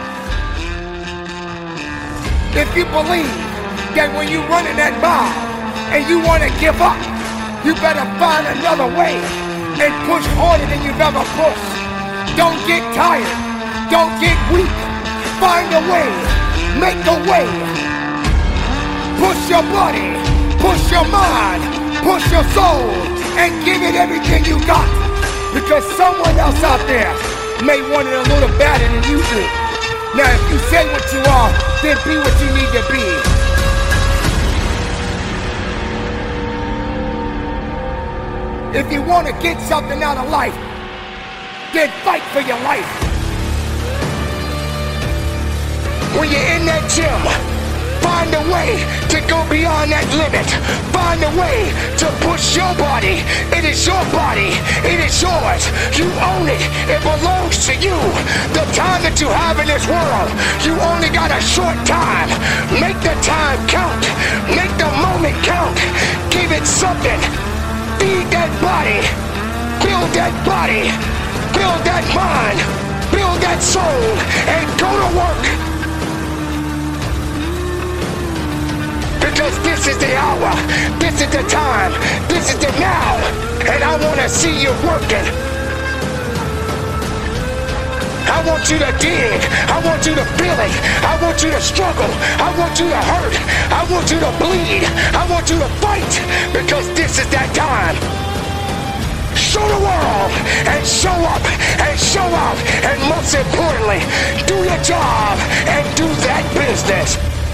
S5: If you believe that when you run in that mile and you want to give up, you better find another way and push harder than you've ever pushed. Don't get tired. Don't get weak. Find a way. Make a way. Push your body. Push your mind. Push your soul. And give it everything you got. Because someone else out there may want it a little better than you do. Now, if you say what you are, then be what you need to be. If you want to get something out of life, then fight for your life. When you're in that gym, find a way to go beyond that limit. Find a way to push your body. It is your body. It is yours. You own it. It belongs to you. The time that you have in this world, you only got a short time. Make the time count. Make the moment count. Give it something. Feed that body, build that body, build that mind, build that soul, and go to work. Because this is the hour, this is the time, this is the now, and I want to see you working. I want you to dig, I want you to feel it, I want you to struggle, I want you to hurt, I want you to bleed, I want you to fight, because this is that time. Show the world, and show up, and show out, and most importantly, do your job, and do that business.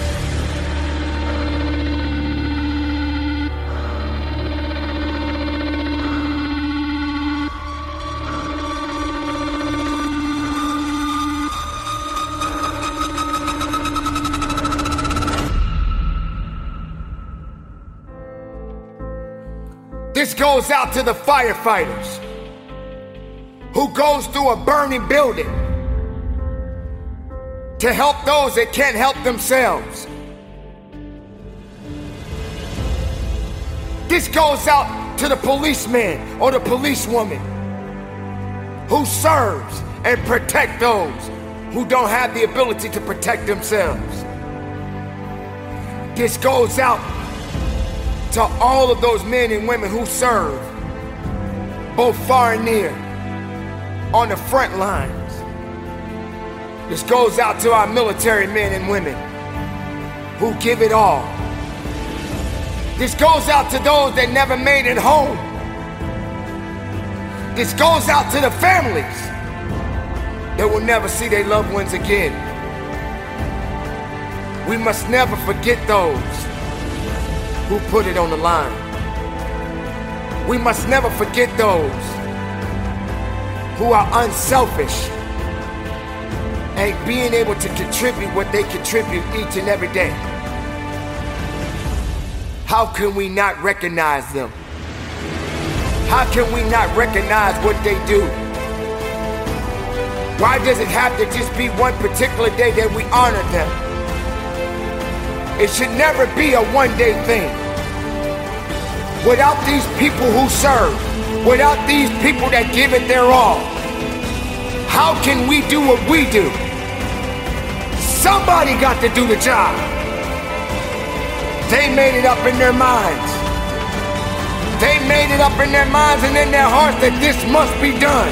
S5: This goes out to the firefighters who goes through a burning building to help those that can't help themselves. This goes out to the policeman or the policewoman who serves and protect those who don't have the ability to protect themselves. This goes out to all of those men and women who serve, both far and near, on the front lines. This goes out to our military men and women who give it all. This goes out to those that never made it home. This goes out to the families that will never see their loved ones again. We must never forget those who put it on the line. We must never forget those who are unselfish and being able to contribute what they contribute each and every day. How can we not recognize them? How can we not recognize what they do? Why does it have to just be one particular day that we honor them? It should never be a one-day thing. Without these people who serve, without these people that give it their all, how can we do what we do? Somebody got to do the job. They made it up in their minds. They made it up in their minds and in their hearts that this must be done.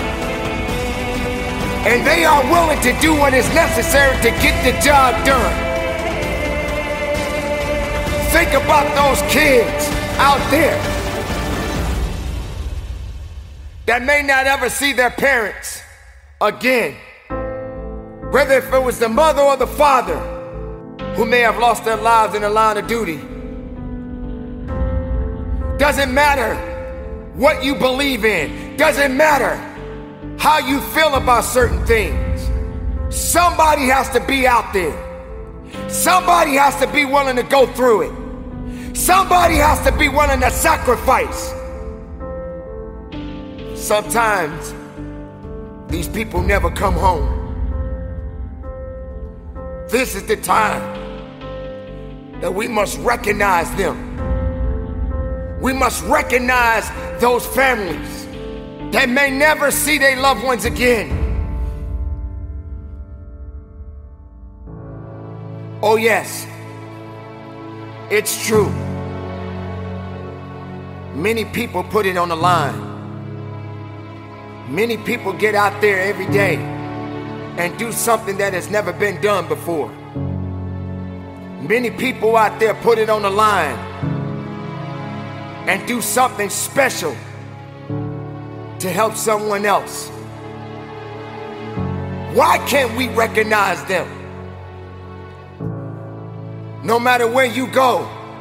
S5: And they are willing to do what is necessary to get the job done. Think about those kids out there that may not ever see their parents again. Whether if it was the mother or the father who may have lost their lives in the line of duty. Doesn't matter what you believe in. Doesn't matter how you feel about certain things. Somebody has to be out there. Somebody has to be willing to go through it. Somebody has to be willing to sacrifice. Sometimes these people never come home. This is the time that we must recognize them. We must recognize those families that may never see their loved ones again. Oh yes, it's true. Many people put it on the line. Many people get out there every day and do something that has never been done before. Many people out there put it on the line and do something special to help someone else. Why can't we recognize them? No matter where you go,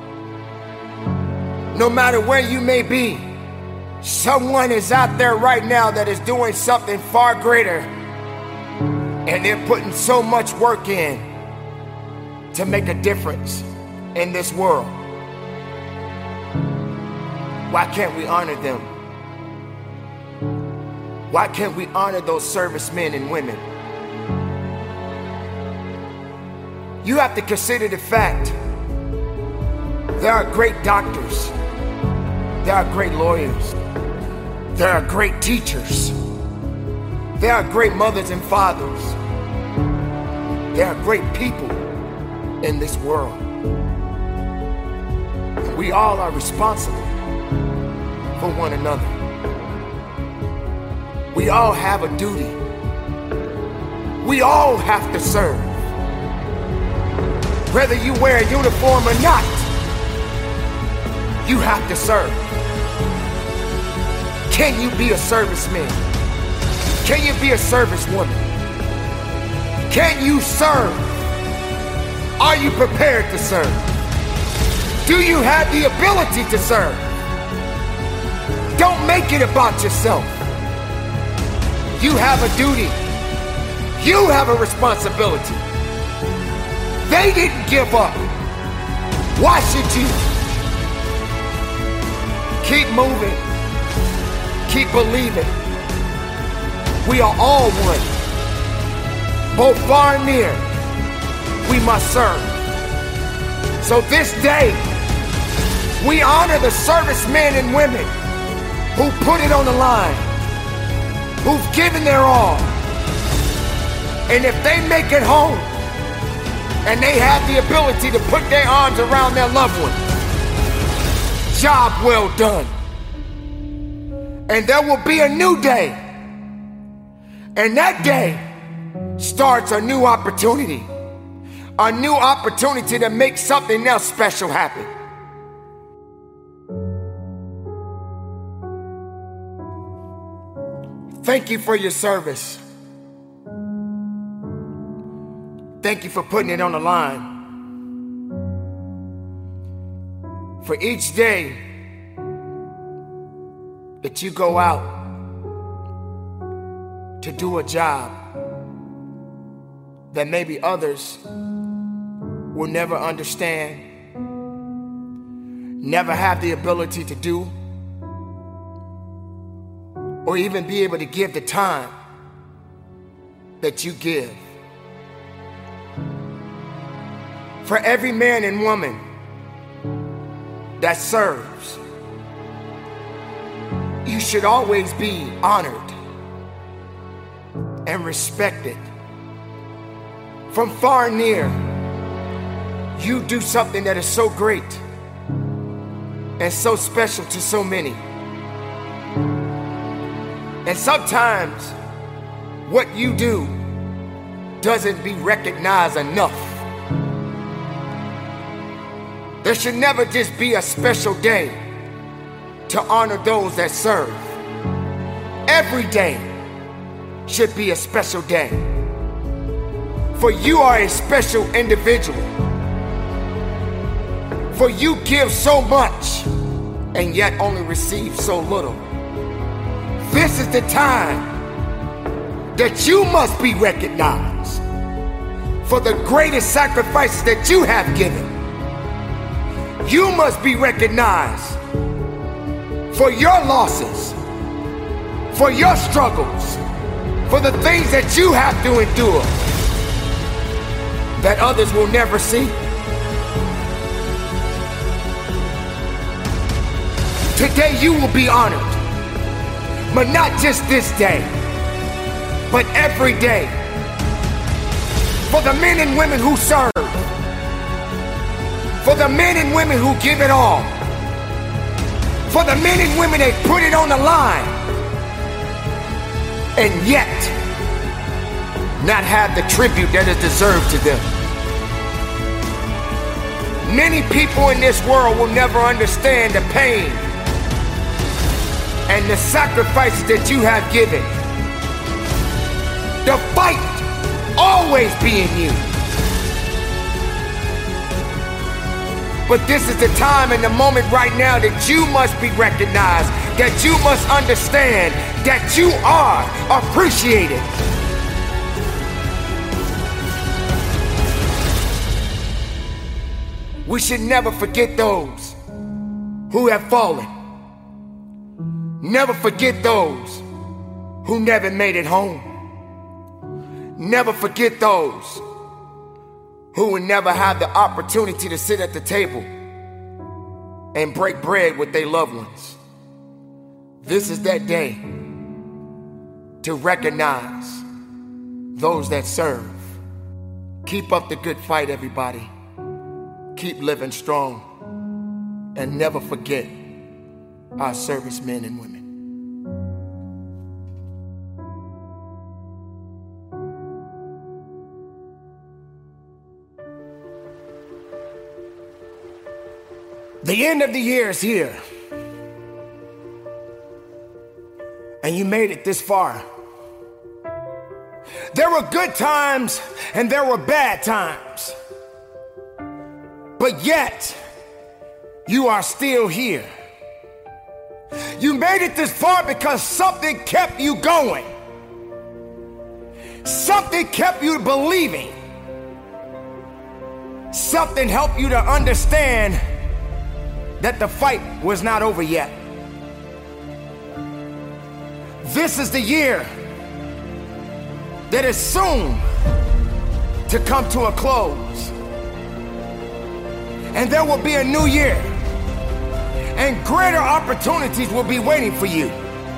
S5: no matter where you may be, someone is out there right now that is doing something far greater, and they're putting so much work in to make a difference in this world. Why can't we honor them? Why can't we honor those servicemen and women? You have to consider the fact there are great doctors, there are great lawyers, there are great teachers, there are great mothers and fathers, there are great people in this world. And we all are responsible for one another. We all have a duty. We all have to serve. Whether you wear a uniform or not, you have to serve. Can you be a serviceman? Can you be a servicewoman? Can you serve? Are you prepared to serve? Do you have the ability to serve? Don't make it about yourself. You have a duty. You have a responsibility. They didn't give up. Why should you? Keep moving. Keep believing. We are all one. Both far and near, we must serve. So this day, we honor the servicemen and women who put it on the line, who've given their all. And if they make it home and they have the ability to put their arms around their loved one, job well done. And there will be a new day. And that day starts a new opportunity. A new opportunity to make something else special happen. Thank you for your service. Thank you for putting it on the line. For each day that you go out to do a job that maybe others will never understand, never have the ability to do, or even be able to give the time that you give. For every man and woman that serves, you should always be honored and respected. From far and near, you do something that is so great and so special to so many. And sometimes what you do doesn't be recognized enough. There should never just be a special day to honor those that serve. Every day should be a special day. For you are a special individual. For you give so much and yet only receive so little. This is the time that you must be recognized for the greatest sacrifices that you have given. You must be recognized for your losses, for your struggles, for the things that you have to endure that others will never see. Today you will be honored, but not just this day, but every day. For the men and women who serve, for the men and women who give it all, for the men and women that put it on the line, and yet not have the tribute that is deserved to them. Many people in this world will never understand the pain and the sacrifices that you have given. The fight always be in you. But this is the time and the moment right now that you must be recognized, that you must understand that you are appreciated. We should never forget those who have fallen. Never forget those who never made it home. Never forget those who will never have the opportunity to sit at the table and break bread with their loved ones. This is that day to recognize those that serve. Keep up the good fight, everybody. Keep living strong and never forget our servicemen and women. The end of the year is here, and you made it this far. There were good times and there were bad times, but yet you are still here. You made it this far because something kept you going. Something kept you believing. Something helped you to understand that the fight was not over yet. This is the year that is soon to come to a close. And there will be a new year, and greater opportunities will be waiting for you.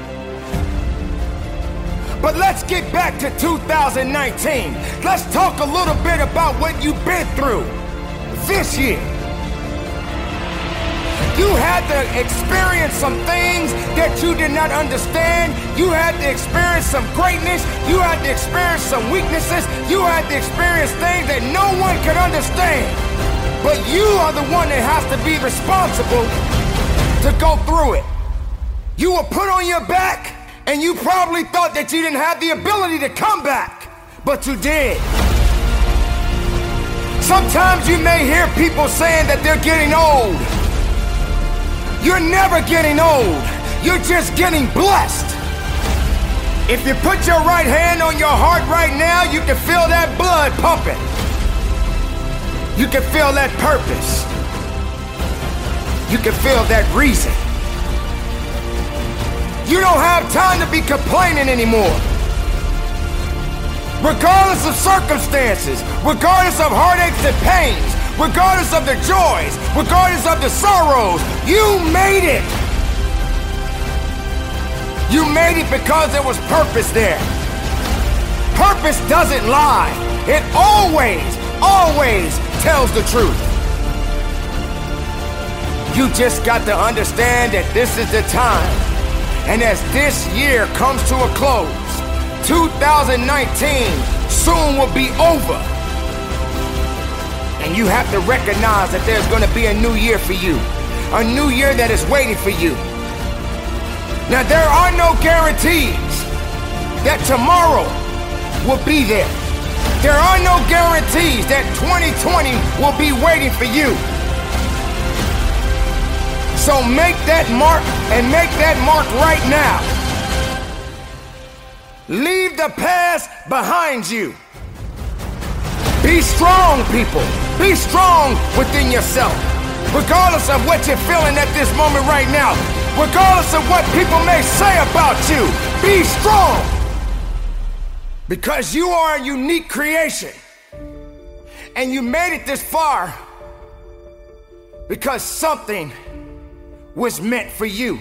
S5: But let's get back to two thousand nineteen. Let's talk a little bit about what you've been through this year. You had to experience some things that you did not understand. You had to experience some greatness. You had to experience some weaknesses. You had to experience things that no one could understand. But you are the one that has to be responsible to go through it. You were put on your back, and you probably thought that you didn't have the ability to come back, but you did. Sometimes you may hear people saying that they're getting old. You're never getting old. You're just getting blessed. If you put your right hand on your heart right now, you can feel that blood pumping. You can feel that purpose. You can feel that reason. You don't have time to be complaining anymore. Regardless of circumstances, regardless of heartaches and pains, regardless of the joys, regardless of the sorrows, you made it. You made it because there was purpose there. Purpose doesn't lie. It always, always tells the truth. You just got to understand that this is the time. And as this year comes to a close, two thousand nineteen soon will be over. And you have to recognize that there's going to be a new year for you. A new year that is waiting for you. Now, there are no guarantees that tomorrow will be there. There are no guarantees that twenty twenty will be waiting for you. So make that mark and make that mark right now. Leave the past behind you. Be strong, people. Be strong within yourself. Regardless of what you're feeling at this moment right now. Regardless of what people may say about you. Be strong. Because you are a unique creation. And you made it this far because something was meant for you.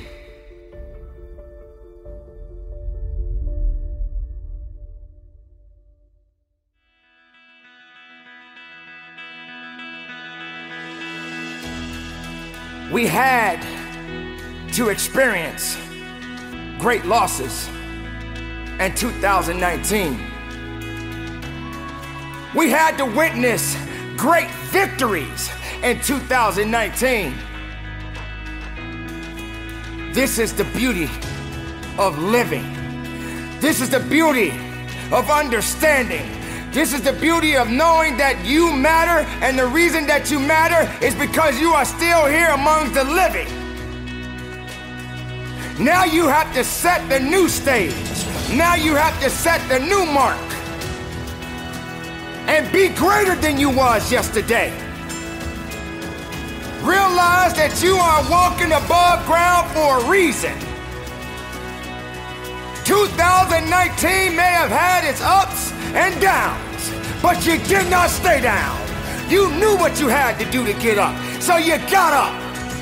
S5: We had to experience great losses in two thousand nineteen. We had to witness great victories in two thousand nineteen. This is the beauty of living. This is the beauty of understanding. This is the beauty of knowing that you matter, and the reason that you matter is because you are still here among the living. Now you have to set the new stage. Now you have to set the new mark. And be greater than you was yesterday. Realize that you are walking above ground for a reason. two thousand nineteen may have had its ups and downs, but you did not stay down. You knew what you had to do to get up, so you got up.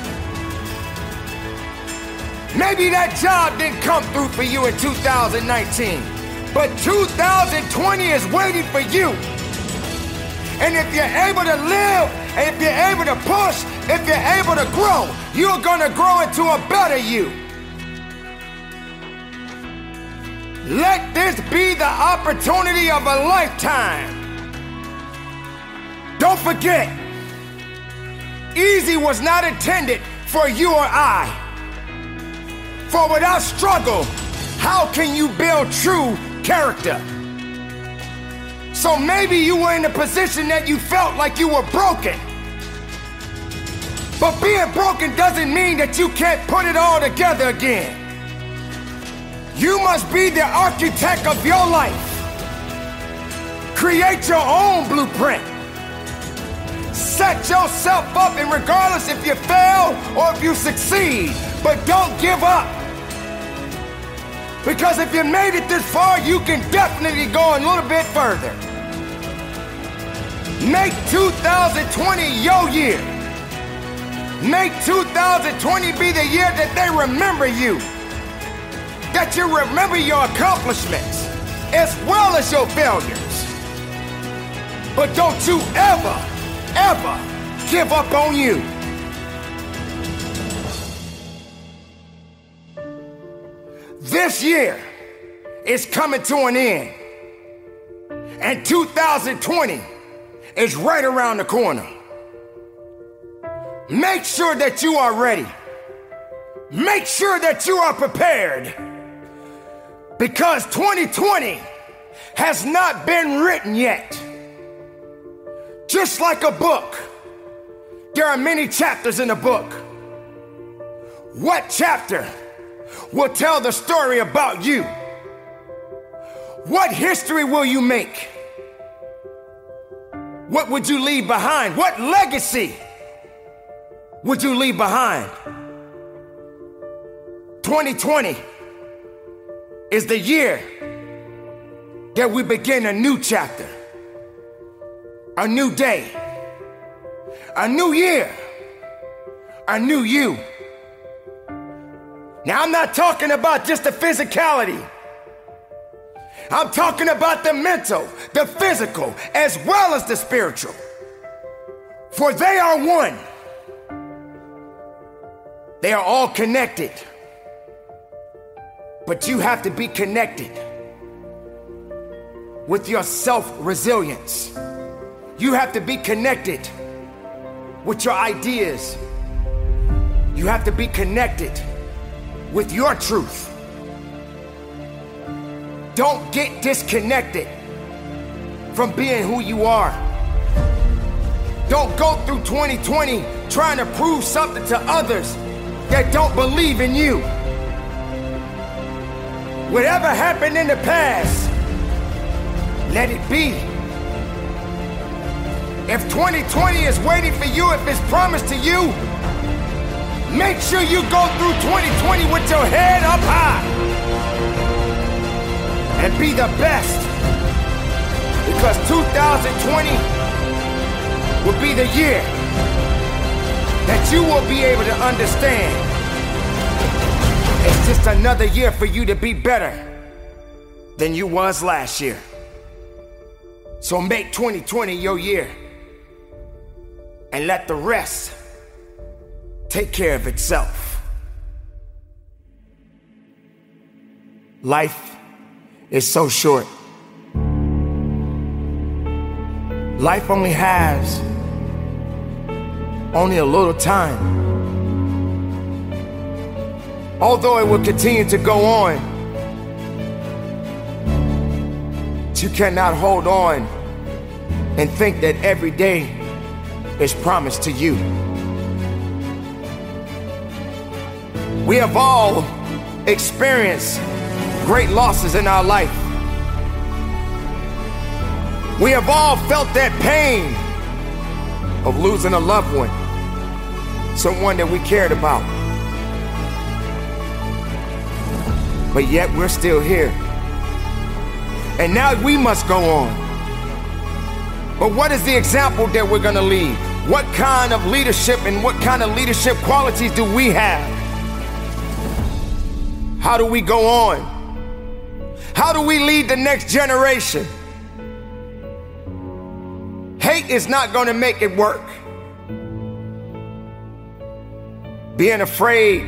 S5: Maybe that job didn't come through for you in two thousand nineteen, but two thousand twenty is waiting for you. And if you're able to live, and if you're able to push, if you're able to grow, you're gonna grow into a better you. Let this be the opportunity of a lifetime. Don't forget, easy was not intended for you or I. For without struggle, how can you build true character? So maybe you were in a position that you felt like you were broken. But being broken doesn't mean that you can't put it all together again. You must be the architect of your life. Create your own blueprint. Set yourself up, and regardless if you fail or if you succeed, but don't give up. Because if you made it this far, you can definitely go a little bit further. Make two thousand twenty your year. Make two thousand twenty be the year that they remember you. That you remember your accomplishments as well as your failures. But don't you ever, ever give up on you. This year is coming to an end. And two thousand twenty is right around the corner. Make sure that you are ready. Make sure that you are prepared. Because twenty twenty has not been written yet. Just like a book, there are many chapters in a book. What chapter will tell the story about you? What history will you make? What would you leave behind? What legacy would you leave behind? twenty twenty is the year that we begin a new chapter, a new day, a new year, a new you. Now, I'm not talking about just the physicality. I'm talking about the mental, the physical, as well as the spiritual. For they are one. They are all connected. But you have to be connected with your self-resilience. You have to be connected with your ideas. You have to be connected with your truth. Don't get disconnected from being who you are. Don't go through twenty twenty trying to prove something to others that don't believe in you. Whatever happened in the past, let it be. If twenty twenty is waiting for you, if it's promised to you, make sure you go through twenty twenty with your head up high and be the best, because two thousand twenty will be the year that you will be able to understand it's just another year for you to be better than you was last year. So make twenty twenty your year and let the rest take care of itself. Life is so short. Life only has only a little time. Although it will continue to go on, you cannot hold on and think that every day is promised to you. We have all experienced great losses in our life. We have all felt that pain of losing a loved one, someone that we cared about. But yet we're still here. And now we must go on. But what is the example that we're gonna leave? What kind of leadership and what kind of leadership qualities do we have? How do we go on? How do we lead the next generation? Hate is not gonna make it work. Being afraid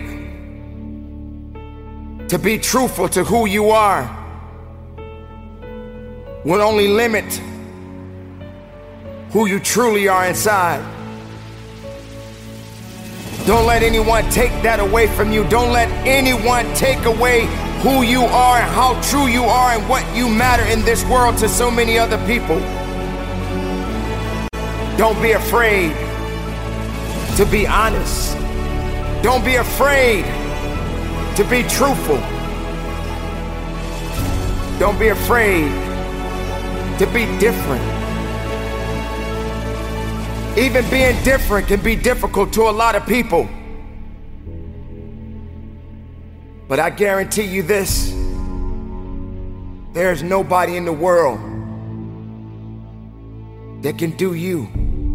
S5: to be truthful to who you are will only limit who you truly are inside. Don't let anyone take that away from you. Don't let anyone take away who you are and how true you are and what you matter in this world to so many other people. Don't be afraid to be honest. Don't be afraid to be truthful. Don't be afraid to be different. Even being different can be difficult to a lot of people. But I guarantee you this, there's nobody in the world that can do you.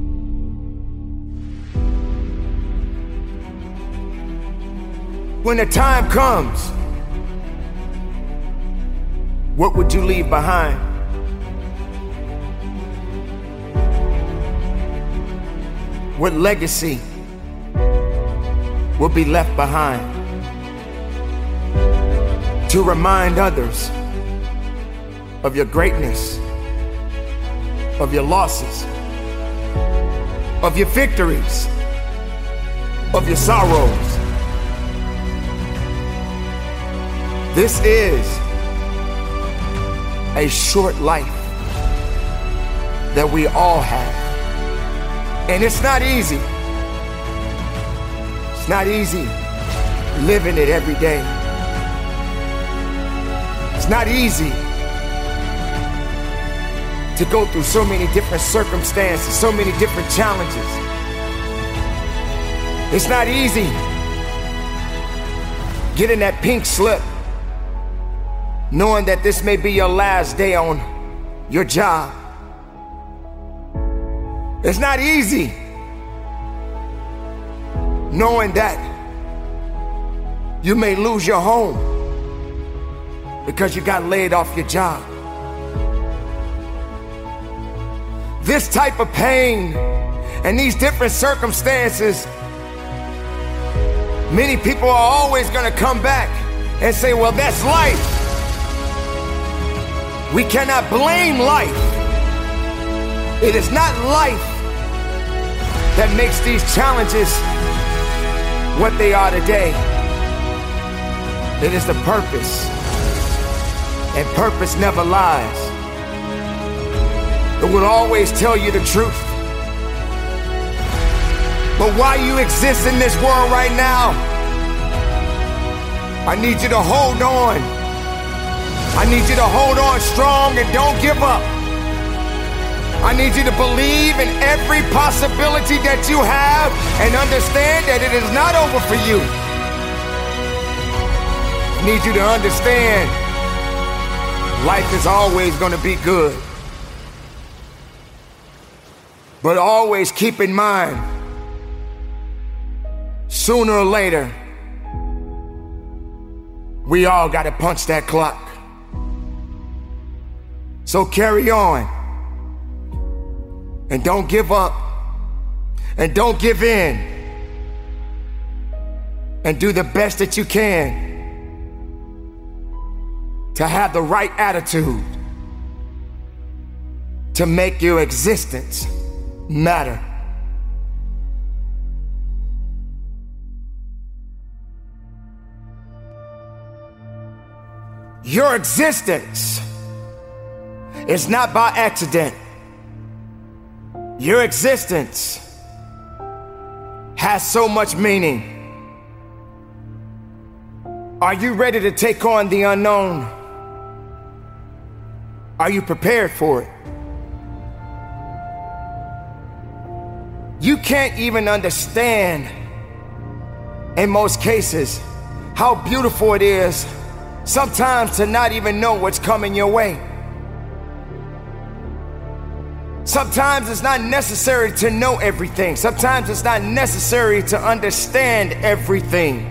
S5: When the time comes, what would you leave behind? What legacy will be left behind to remind others of your greatness, of your losses, of your victories, of your sorrows? This is a short life that we all have. And it's not easy. It's not easy living it every day. It's not easy to go through so many different circumstances, so many different challenges. It's not easy getting that pink slip knowing that this may be your last day on your job. It's not easy knowing that you may lose your home because you got laid off your job. This type of pain and these different circumstances, many people are always going to come back and say, well, that's life. We cannot blame life. It is not life that makes these challenges what they are today. It is the purpose, and purpose never lies. It will always tell you the truth. But while you exist in this world right now, I need you to hold on. I need you to hold on strong and don't give up. I need you to believe in every possibility that you have and understand that it is not over for you. I need you to understand life is always going to be good. But always keep in mind, sooner or later, we all got to punch that clock. So carry on. And don't give up. And don't give in. And do the best that you can to have the right attitude to make your existence matter. Your existence is not by accident. Your existence has so much meaning. Are you ready to take on the unknown? Are you prepared for it? You can't even understand, in most cases, how beautiful it is sometimes to not even know what's coming your way. Sometimes it's not necessary to know everything. Sometimes it's not necessary to understand everything.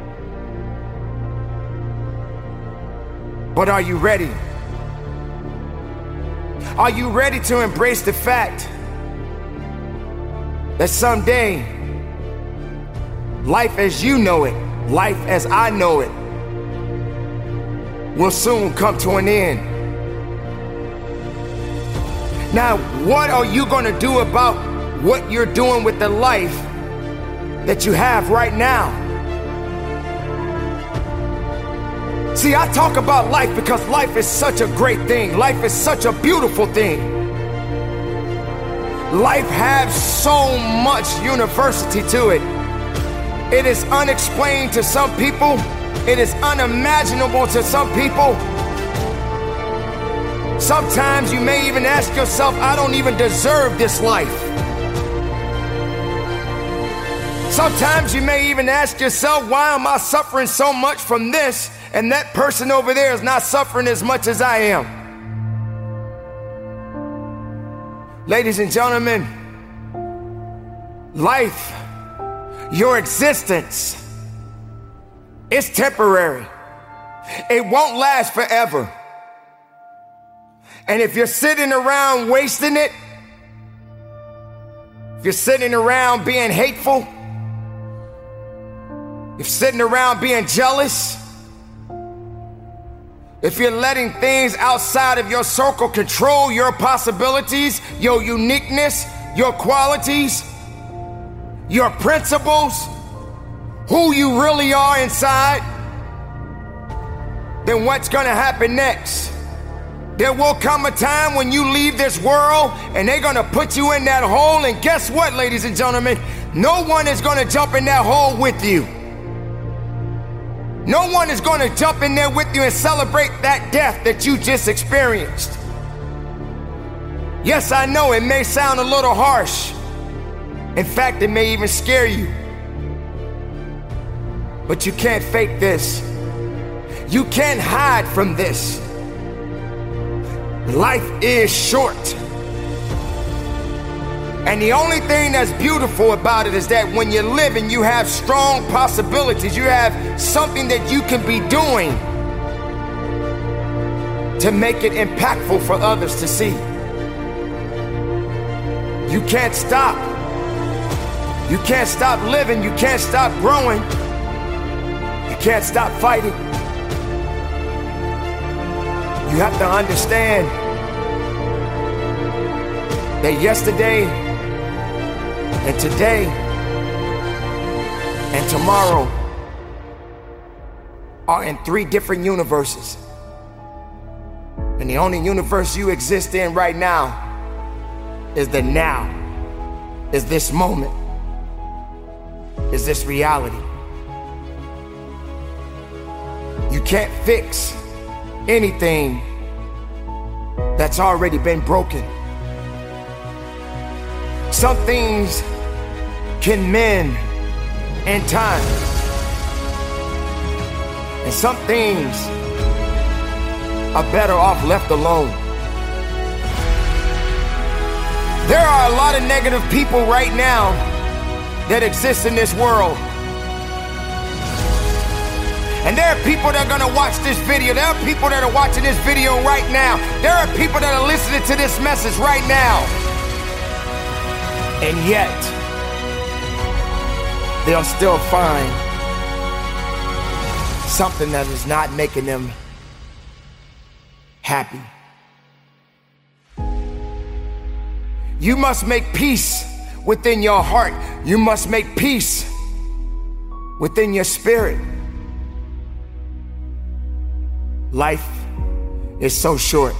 S5: But are you ready? Are you ready to embrace the fact that someday, life as you know it, life as I know it, will soon come to an end? Now, what are you going to do about what you're doing with the life that you have right now? See, I talk about life because life is such a great thing. Life is such a beautiful thing. Life has so much university to it. It is unexplained to some people. It is unimaginable to some people. Sometimes you may even ask yourself, I don't even deserve this life. Sometimes you may even ask yourself, why am I suffering so much from this, and that person over there is not suffering as much as I am? Ladies and gentlemen, life, your existence, is temporary. It won't last forever. And if you're sitting around wasting it, if you're sitting around being hateful, if you're sitting around being jealous, if you're letting things outside of your circle control your possibilities, your uniqueness, your qualities, your principles, who you really are inside, then what's gonna happen next? There will come a time when you leave this world and they're gonna put you in that hole, and guess what, ladies and gentlemen? No one is gonna jump in that hole with you. No one is gonna jump in there with you and celebrate that death that you just experienced. Yes, I know it may sound a little harsh. In fact, it may even scare you. But you can't fake this. You can't hide from this. Life is short. And the only thing that's beautiful about it is that when you're living, you have strong possibilities. You have something that you can be doing to make it impactful for others to see. You can't stop. You can't stop living. You can't stop growing. You can't stop fighting. You have to understand that yesterday and today and tomorrow are in three different universes. And the only universe you exist in right now is the now, is this moment, is this reality. You can't fix anything that's already been broken. Some things can mend in time, and some things are better off left alone. There are a lot of negative people right now that exist in this world. And there are people that are gonna watch this video. There are people that are watching this video right now. There are people that are listening to this message right now. And yet, they'll still find something that is not making them happy. You must make peace within your heart. You must make peace within your spirit. Life is so short.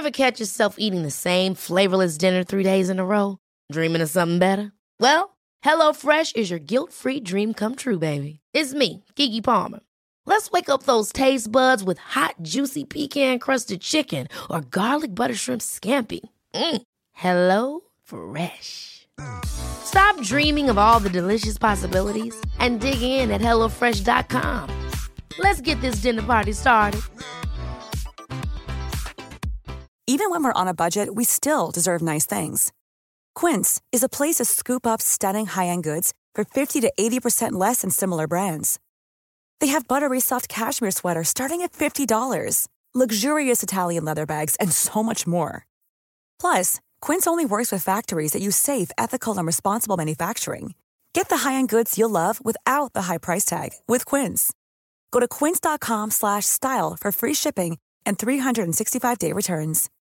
S7: Ever catch yourself eating the same flavorless dinner three days in a row? Dreaming of something better? Well, HelloFresh is your guilt-free dream come true, baby. It's me, Keke Palmer. Let's wake up those taste buds with hot, juicy pecan-crusted chicken or garlic butter shrimp scampi. Mm. Hello Fresh. Stop dreaming of all the delicious possibilities and dig in at hello fresh dot com. Let's get this dinner party started.
S8: Even when we're on a budget, we still deserve nice things. Quince is a place to scoop up stunning high-end goods for fifty to eighty percent less than similar brands. They have buttery soft cashmere sweaters starting at fifty dollars, luxurious Italian leather bags, and so much more. Plus, Quince only works with factories that use safe, ethical, and responsible manufacturing. Get the high-end goods you'll love without the high price tag with Quince. Go to quince dot com slash style for free shipping and three sixty-five day returns.